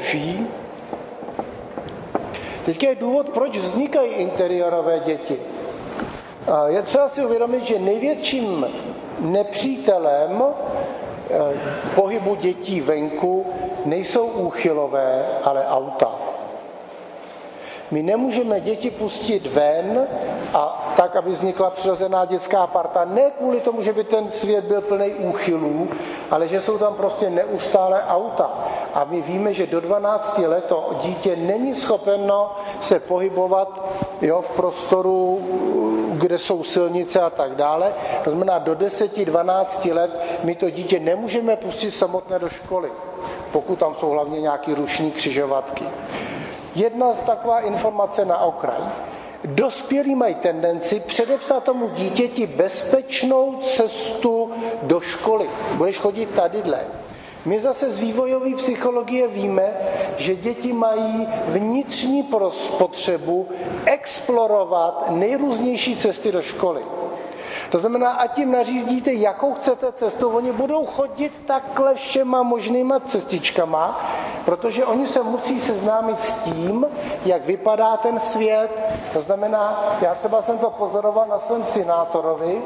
Teďka je důvod, proč vznikají interiérové děti. Je třeba si uvědomit, že největším nepřítelem pohybu dětí venku nejsou úchylové, ale auta. My nemůžeme děti pustit ven a tak, aby vznikla přirozená dětská parta. Ne kvůli tomu, že by ten svět byl plný úchylů, ale že jsou tam prostě neustále auta. A my víme, že do 12 let to dítě není schopno se pohybovat, jo, v prostoru, kde jsou silnice a tak dále. To znamená, do 10-12 let my to dítě nemůžeme pustit samotné do školy, pokud tam jsou hlavně nějaký rušní křižovatky. Jedna z taková informace na okraj. Dospělí mají tendenci předepsat tomu dítěti bezpečnou cestu do školy. Budeš chodit tadyhle. My zase z vývojové psychologie víme, že děti mají vnitřní potřebu explorovat nejrůznější cesty do školy. To znamená, ať jim nařídíte, jakou chcete cestu, oni budou chodit takhle všema možnýma cestičkama, protože oni se musí seznámit s tím, jak vypadá ten svět. To znamená, já třeba jsem to pozoroval na svém synátorovi,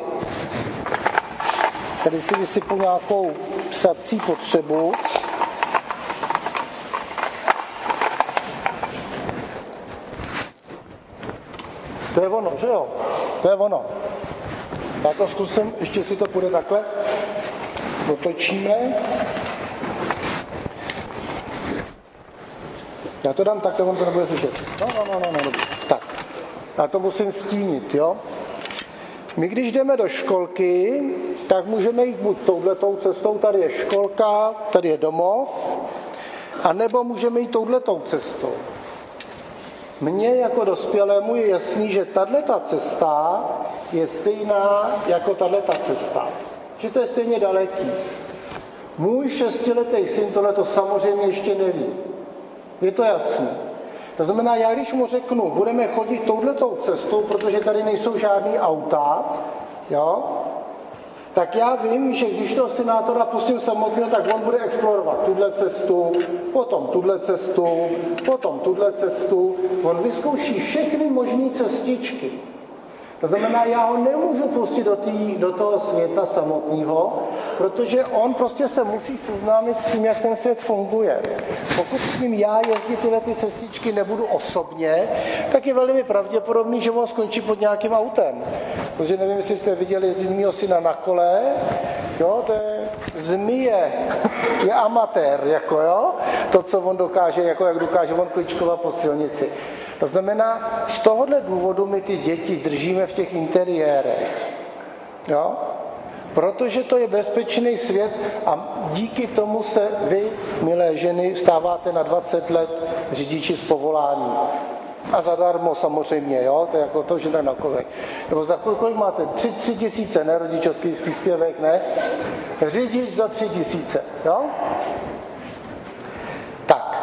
tady si vysypu nějakou psací potřebu. To je ono, že jo? To je ono. Já to zkusím, ještě si to půjde takhle. Otočíme. Já to dám takhle, on to nebude slyšet. No. Tak, já to musím stínit, jo. My když jdeme do školky, tak můžeme jít buď touhletou cestou, tady je školka, tady je domov, anebo můžeme jít touhletou cestou. Mně jako dospělému je jasný, že tato cesta je stejná jako tato cesta. Že to je stejně daleký. Můj 6letý syn tohleto samozřejmě ještě neví. Je to jasný. To znamená, já když mu řeknu, budeme chodit touhletou cestou, protože tady nejsou žádný auta, jo, tak já vím, že když toho senátora pustím samotného, tak on bude explorovat tuhle cestu, potom tuhle cestu, potom tuhle cestu. On vyzkouší všechny možné cestičky. To znamená, já ho nemůžu pustit do toho světa samotného, protože on prostě se musí seznámit s tím, jak ten svět funguje. Pokud s ním já jezdit tyhle ty cestičky nebudu osobně, tak je velmi pravděpodobný, že on skončí pod nějakým autem. Protože nevím, jestli jste viděli jezdit mýho syna na kole, jo, to je zmije, je amatér, jako jo, to, co on dokáže, jako jak dokáže on kličkovat po silnici. To znamená, z tohohle důvodu my ty děti držíme v těch interiérech. Jo? Protože to je bezpečný svět a díky tomu se vy, milé ženy, stáváte na 20 let řidiči z povolání. A zadarmo samozřejmě, jo? To je jako to, že tak na kolik. Nebo za kolik máte? 3 000, ne? Rodičovský příspěvek, ne? Řidič za 3 000, jo? Tak.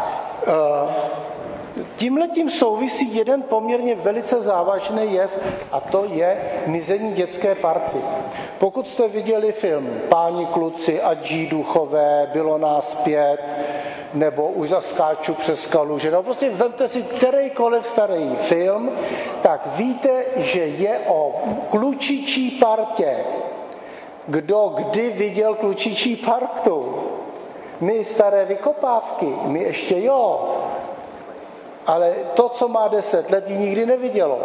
Tímhletím souvisí jeden poměrně velice závažný jev a to je mizení dětské party. Pokud jste viděli film Páni kluci a G. Duchové, Bylo nás 5, nebo Už zaskáču přes kaluže, no prostě vemte si kterýkoliv starý film, tak víte, že je o klučičí partě. Kdo kdy viděl klučičí partu? My staré vykopávky, my ještě jo. Ale to, co má 10 let, ji nikdy nevidělo.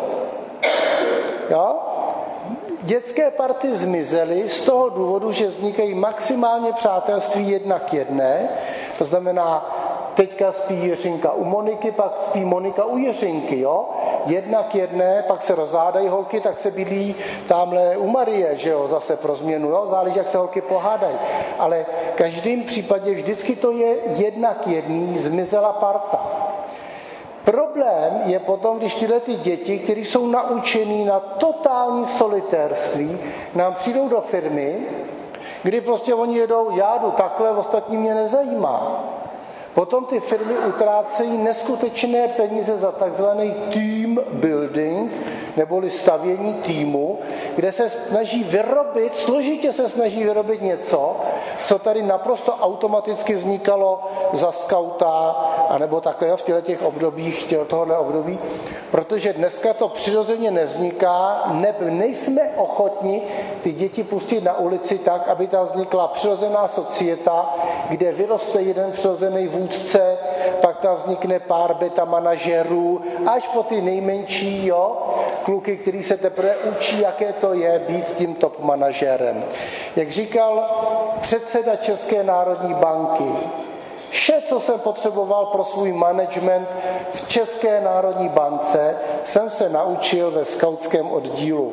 Jo? Dětské party zmizely z toho důvodu, že vznikají maximálně přátelství 1 k 1. To znamená, teďka spí Jiřinka u Moniky, pak spí Monika u Jiřinky. Jo? 1 k 1, pak se rozhádají holky, tak se bydlí tamhle u Marie, že jo, zase pro změnu. Jo? Záleží, jak se holky pohádají. Ale v každém případě vždycky to je 1 k 1, zmizela parta. Problém je potom, když tyhle ty děti, které jsou naučený na totální solitérství, nám přijdou do firmy, kdy prostě oni jedou, já jdu takhle, ostatní mě nezajímá. Potom ty firmy utrácejí neskutečné peníze za takzvaný team building, neboli stavění týmu, kde se snaží vyrobit, složitě se snaží vyrobit něco, co tady naprosto automaticky vznikalo za skauta, anebo takhle v těchto obdobích, tohohle období, protože dneska to přirozeně nevzniká, nejsme ochotni ty děti pustit na ulici tak, aby tam vznikla přirozená societa, kde vyroste jeden přirozený vůdce, pak tam vznikne pár beta manažerů, až po ty nejmenší, jo, kluky, který se teprve učí, jaké to je být tím top manažerem. Jak říkal předseda České národní banky, vše, co jsem potřeboval pro svůj management v České národní bance, jsem se naučil ve skautském oddílu.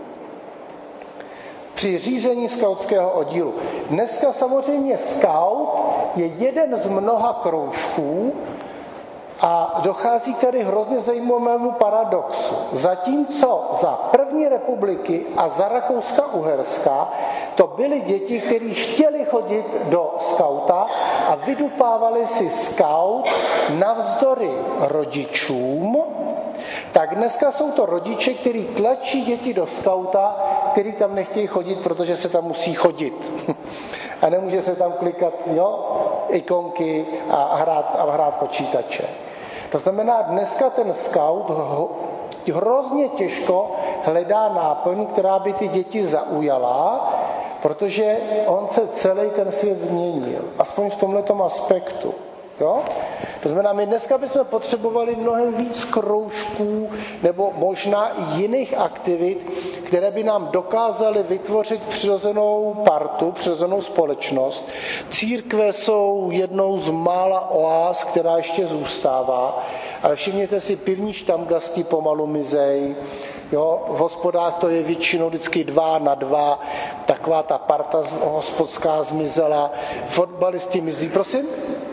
Při řízení skautského oddílu. Dneska samozřejmě skaut je jeden z mnoha kroužků a dochází tady hrozně zajímavému paradoxu. Zatímco za první republiky a za Rakouska-Uherska to byly děti, které chtěli chodit do skauta a vydupávali si skaut navzdory rodičům, tak dneska jsou to rodiče, kteří tlačí děti do skauta, kteří tam nechtějí chodit, protože se tam musí chodit. A nemůže se tam klikat, jo, ikonky a hrát počítače. To znamená, dneska ten skaut hrozně těžko hledá náplň, která by ty děti zaujala, protože on se celý ten svět změnil. Aspoň v tomhletom aspektu. Jo? To znamená, my dneska bychom potřebovali mnohem víc kroužků nebo možná i jiných aktivit, které by nám dokázaly vytvořit přirozenou partu, přirozenou společnost. Církve jsou jednou z mála oáz, která ještě zůstává, ale všimněte si, pivní štamgasti pomalu mizej, jo, v hospodách to je většinou vždycky 2 na 2, taková ta parta hospodská zmizela, fotbalisti mizí, prosím?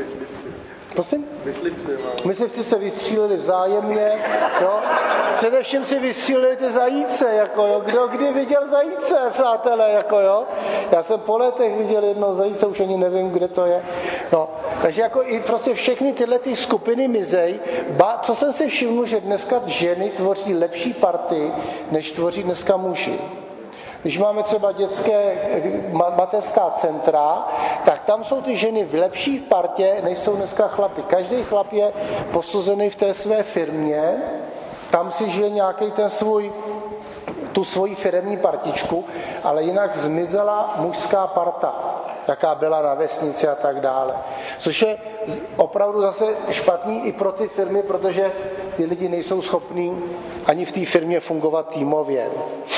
Myslivci se vystříleli vzájemně, jo. Především si vystříleli ty zajíce, jako jo. Kdo kdy viděl zajíce, přátelé, jako jo. Já jsem po letech viděl jednoho zajíce, už ani nevím, kde to je. No. Takže jako i prostě všechny tyhle ty skupiny mizej. Co jsem si všiml, že dneska ženy tvoří lepší party, než tvoří dneska muži. Když máme třeba dětské mateřská centra, tak tam jsou ty ženy v lepší partě, než jsou dneska chlapi. Každý chlap je posuzený v té své firmě, tam si žije nějaký tu svoji firemní partičku, ale jinak zmizela mužská parta, jaká byla na vesnici a tak dále. Což je opravdu zase špatný i pro ty firmy, protože ty lidi nejsou schopní ani v té firmě fungovat týmově.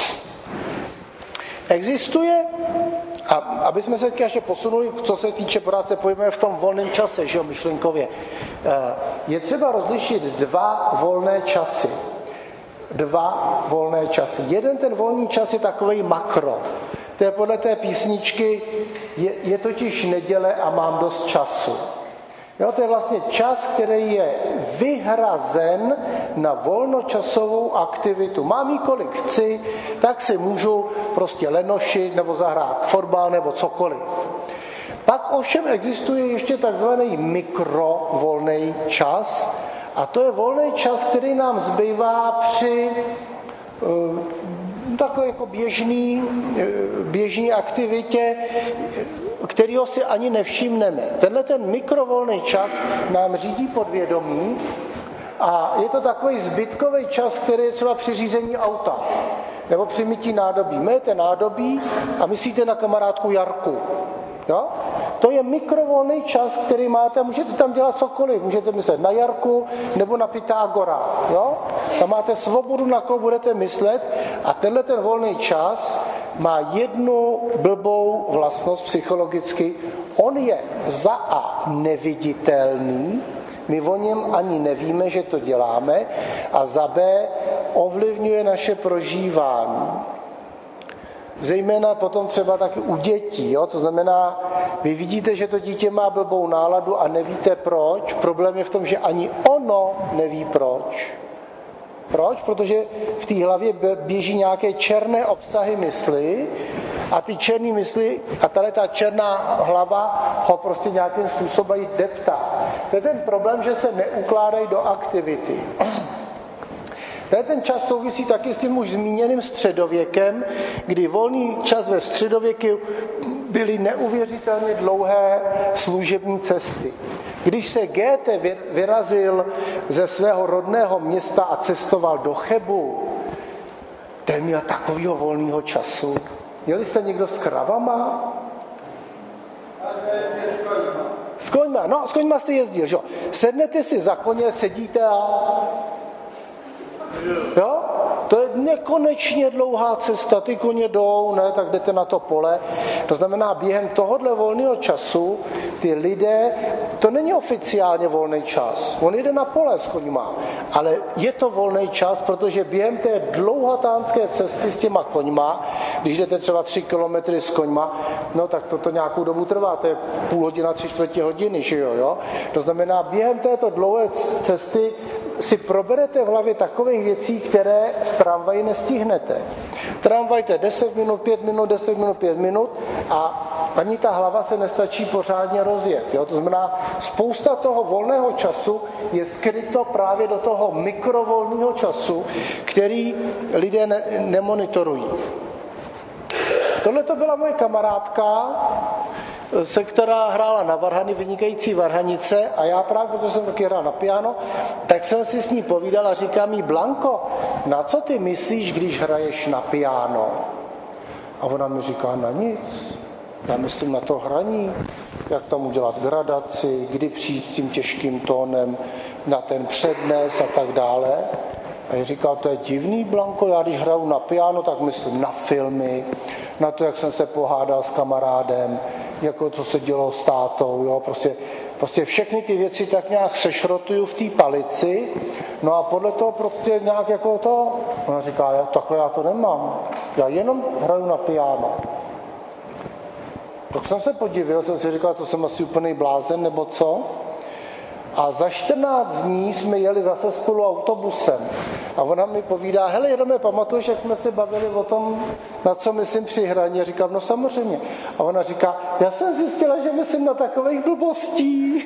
Existuje, a aby jsme se teď ještě posunuli, co se týče, pořád se pohybujeme v tom volném čase, že jo, myšlenkově. Je třeba rozlišit 2 volné časy. 2 volné časy. Jeden ten volný čas je takovej makro. To je podle té písničky, je totiž neděle a mám dost času. Jo, to je vlastně čas, který je vyhrazen na volnočasovou aktivitu. Mám jí kolik chci, tak si můžu prostě lenošit nebo zahrát fotbal nebo cokoliv. Pak ovšem existuje ještě takzvaný mikrovolný čas a to je volný čas, který nám zbývá při takové jako běžný aktivitě, kterýho si ani nevšimneme. Tenhle ten mikrovolný čas nám řídí podvědomí a je to takový zbytkový čas, který je třeba při řízení auta nebo při mytí nádobí. Myjete nádobí a myslíte na kamarádku Jarku. Jo? To je mikrovolný čas, který máte, můžete tam dělat cokoliv, můžete myslet na Jarku nebo na Pythagora. Jo? Tam máte svobodu, na koho budete myslet a tenhle ten volný čas má jednu blbou vlastnost psychologicky. On je za A neviditelný, my o něm ani nevíme, že to děláme, a za B ovlivňuje naše prožívání. Zejména potom třeba taky u dětí. Jo? To znamená, vy vidíte, že to dítě má blbou náladu a nevíte proč. Problém je v tom, že ani ono neví proč. Proč? Protože v té hlavě běží nějaké černé obsahy mysli a ty černé mysli a ta černá hlava ho prostě nějakým způsobem deptá. To je ten problém, že se neukládají do aktivity. Ten čas souvisí taky s tím už zmíněným středověkem, kdy volný čas ve středověku byly neuvěřitelně dlouhé služební cesty. Když se Goethe vyrazil ze svého rodného města a cestoval do Chebu, ten měl takovýho volného času. Měli jste někdo s kravama? S koňma. No, s koňma jste jezdil, že jo? Sednete si za koně, sedíte a... Jo? To je nekonečně dlouhá cesta, ty koně jdou, ne, tak jdete na to pole. To znamená, během tohohle volného času ty lidé, to není oficiálně volný čas, on jede na pole s koňma, ale je to volný čas, protože během té dlouhatánské cesty s těma koňma, když jdete třeba 3 kilometry s koňma, no tak to nějakou dobu trvá, to je půl hodina, 3/4 hodiny, že jo? To znamená, během této dlouhé cesty si proberete v hlavě takových věcí, které v tramvaji nestihnete. Tramvaj to je 10 minut, 5 minut, 10 minut, 5 minut a ani ta hlava se nestačí pořádně rozjet. Jo? To znamená, spousta toho volného času je skryto právě do toho mikrovolného času, který lidé nemonitorují. Tohle to byla moje kamarádka, se která hrála na varhany, vynikající varhanice, a já právě, protože jsem taky hrál na piano, tak jsem si s ní povídal a říkám jí: Blanko, na co ty myslíš, když hraješ na piano? A ona mi říká: na nic. Já myslím na to hraní, jak tam udělat gradaci, kdy přijít tím těžkým tónem na ten přednes a tak dále. A já říkal, to je divný, Blanko, já když hraju na piano, tak myslím na filmy, na to, jak jsem se pohádal s kamarádem, jako to se dělo s tátou, jo, prostě všechny ty věci tak nějak sešrotuju v té palici, no a podle toho prostě nějak jako to, ona říká, takhle já to nemám, já jenom hraju na piano. Tak jsem se podivil, jsem si říkal, to jsem asi úplný blázen, nebo co? A za 14 dní jsme jeli zase spolu autobusem. A ona mi povídá, hele, jedeme, pamatuješ, jak jsme se bavili o tom, na co myslím při hraní? A říkám, no samozřejmě. A ona říká, já jsem zjistila, že myslím na takových blbostí.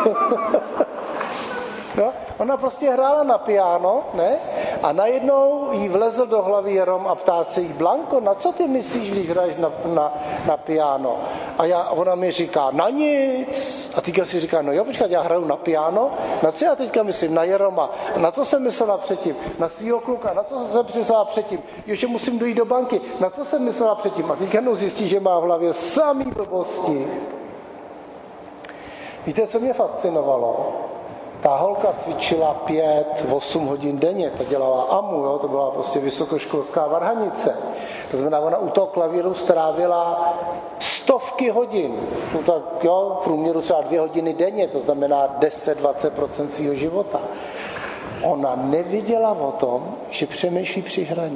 No, ona prostě hrála na piano, ne? A najednou jí vlezl do hlavy Jerom a ptá se jí, Blanko, na co ty myslíš, když hraješ na piano? A ona mi říká, na nic. A teďka si říká, no jo, počkat, já hraju na piano? Na co já teďka myslím? Na Jeroma. Na co jsem myslela předtím? Na svýho kluka. Na co jsem myslela předtím? Ještě musím dojít do banky. Na co jsem myslela předtím? A teďka zjistí, že má v hlavě samý blbosti. Víte, co mě fascinovalo? Ta holka cvičila 5-8 hodin denně, to dělala AMU, jo? To byla prostě vysokoškolská varhanice. To znamená, ona u toho klavíru strávila stovky hodin. No tak jo, v průměru třeba 2 hodiny denně, to znamená 10-20% svého života. Ona nevěděla o tom, že přemýšlí při hraní.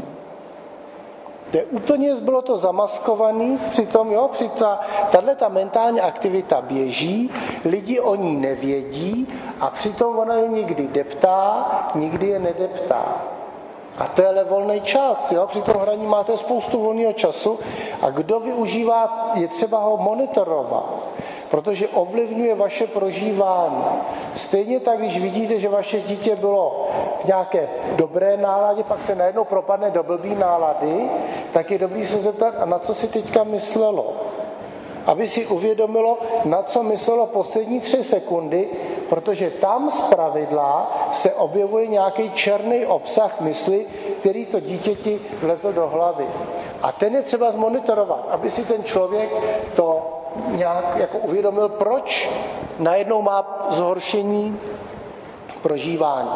Bylo to zamaskovaný, přitom, jo, tato mentální aktivita běží, lidi o ní nevědí a přitom ona je někdy deptá, nikdy je nedeptá. A to je volný čas, jo? Při tom hraní máte spoustu volného času a kdo využívá, je třeba ho monitorovat, protože ovlivňuje vaše prožívání. Stejně tak, když vidíte, že vaše dítě bylo v nějaké dobré náladě, pak se najednou propadne do blbý nálady, tak je dobrý se zeptat, a na co si teďka myslelo. Aby si uvědomilo, na co myslelo poslední 3 sekundy, protože tam zpravidla se objevuje nějaký černý obsah mysli, který to dítěti vlezl do hlavy. A ten je třeba zmonitorovat, aby si ten člověk to nějak jako uvědomil, proč najednou má zhoršení prožívání.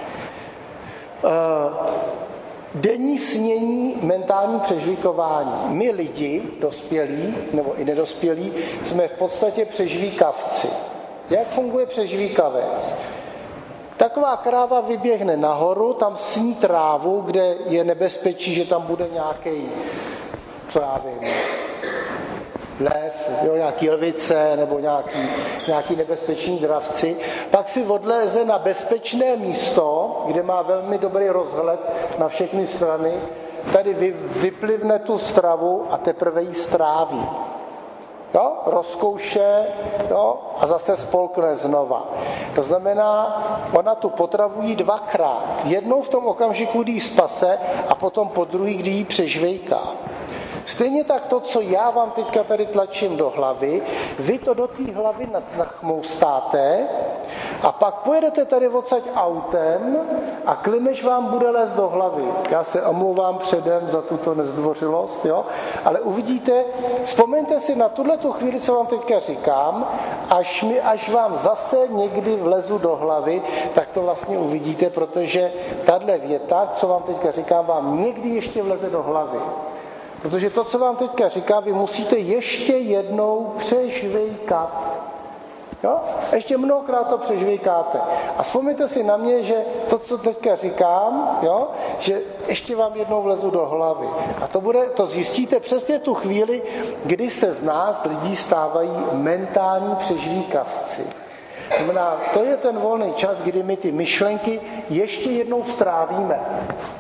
Denní snění, mentální přežvíkování. My lidi, dospělí nebo i nedospělí, jsme v podstatě přežvíkavci. Jak funguje přežvíkavec? Taková kráva vyběhne nahoru, tam sní trávu, kde je nebezpečí, že tam bude nějaký, co já vím, lev, jo, nějaký lvice nebo nějaký nebezpečný dravci. Pak si odléze na bezpečné místo, kde má velmi dobrý rozhled na všechny strany. Tady vyplivne tu stravu a teprve ji stráví. Jo? Rozkouše, jo? A zase spolkne znova. To znamená, ona tu potravu jí 2krát. Jednou v tom okamžiku, kdy ji spase a potom po druhý, kdy ji přežvejká. Stejně tak to, co já vám teďka tady tlačím do hlavy, vy to do té hlavy nachmoustáte a pak pojedete tady odsaď autem a Klimeš vám bude lézt do hlavy. Já se omlouvám předem za tuto nezdvořilost, jo? Ale uvidíte, vzpomeňte si na tuhletu chvíli, co vám teďka říkám, až vám zase někdy vlezu do hlavy, tak to vlastně uvidíte, protože tahle věta, co vám teďka říkám, vám někdy ještě vleze do hlavy. Protože to, co vám teďka říkám, vy musíte ještě jednou přežvejkat. Jo? Ještě mnohokrát to přežvejkáte. A vzpomeňte si na mě, že to, co teďka říkám, jo? Že ještě vám jednou vlezu do hlavy. A to zjistíte přesně tu chvíli, kdy se z nás lidí stávají mentální přežvíkavci. To znamená, to je ten volný čas, kdy my ty myšlenky ještě jednou strávíme.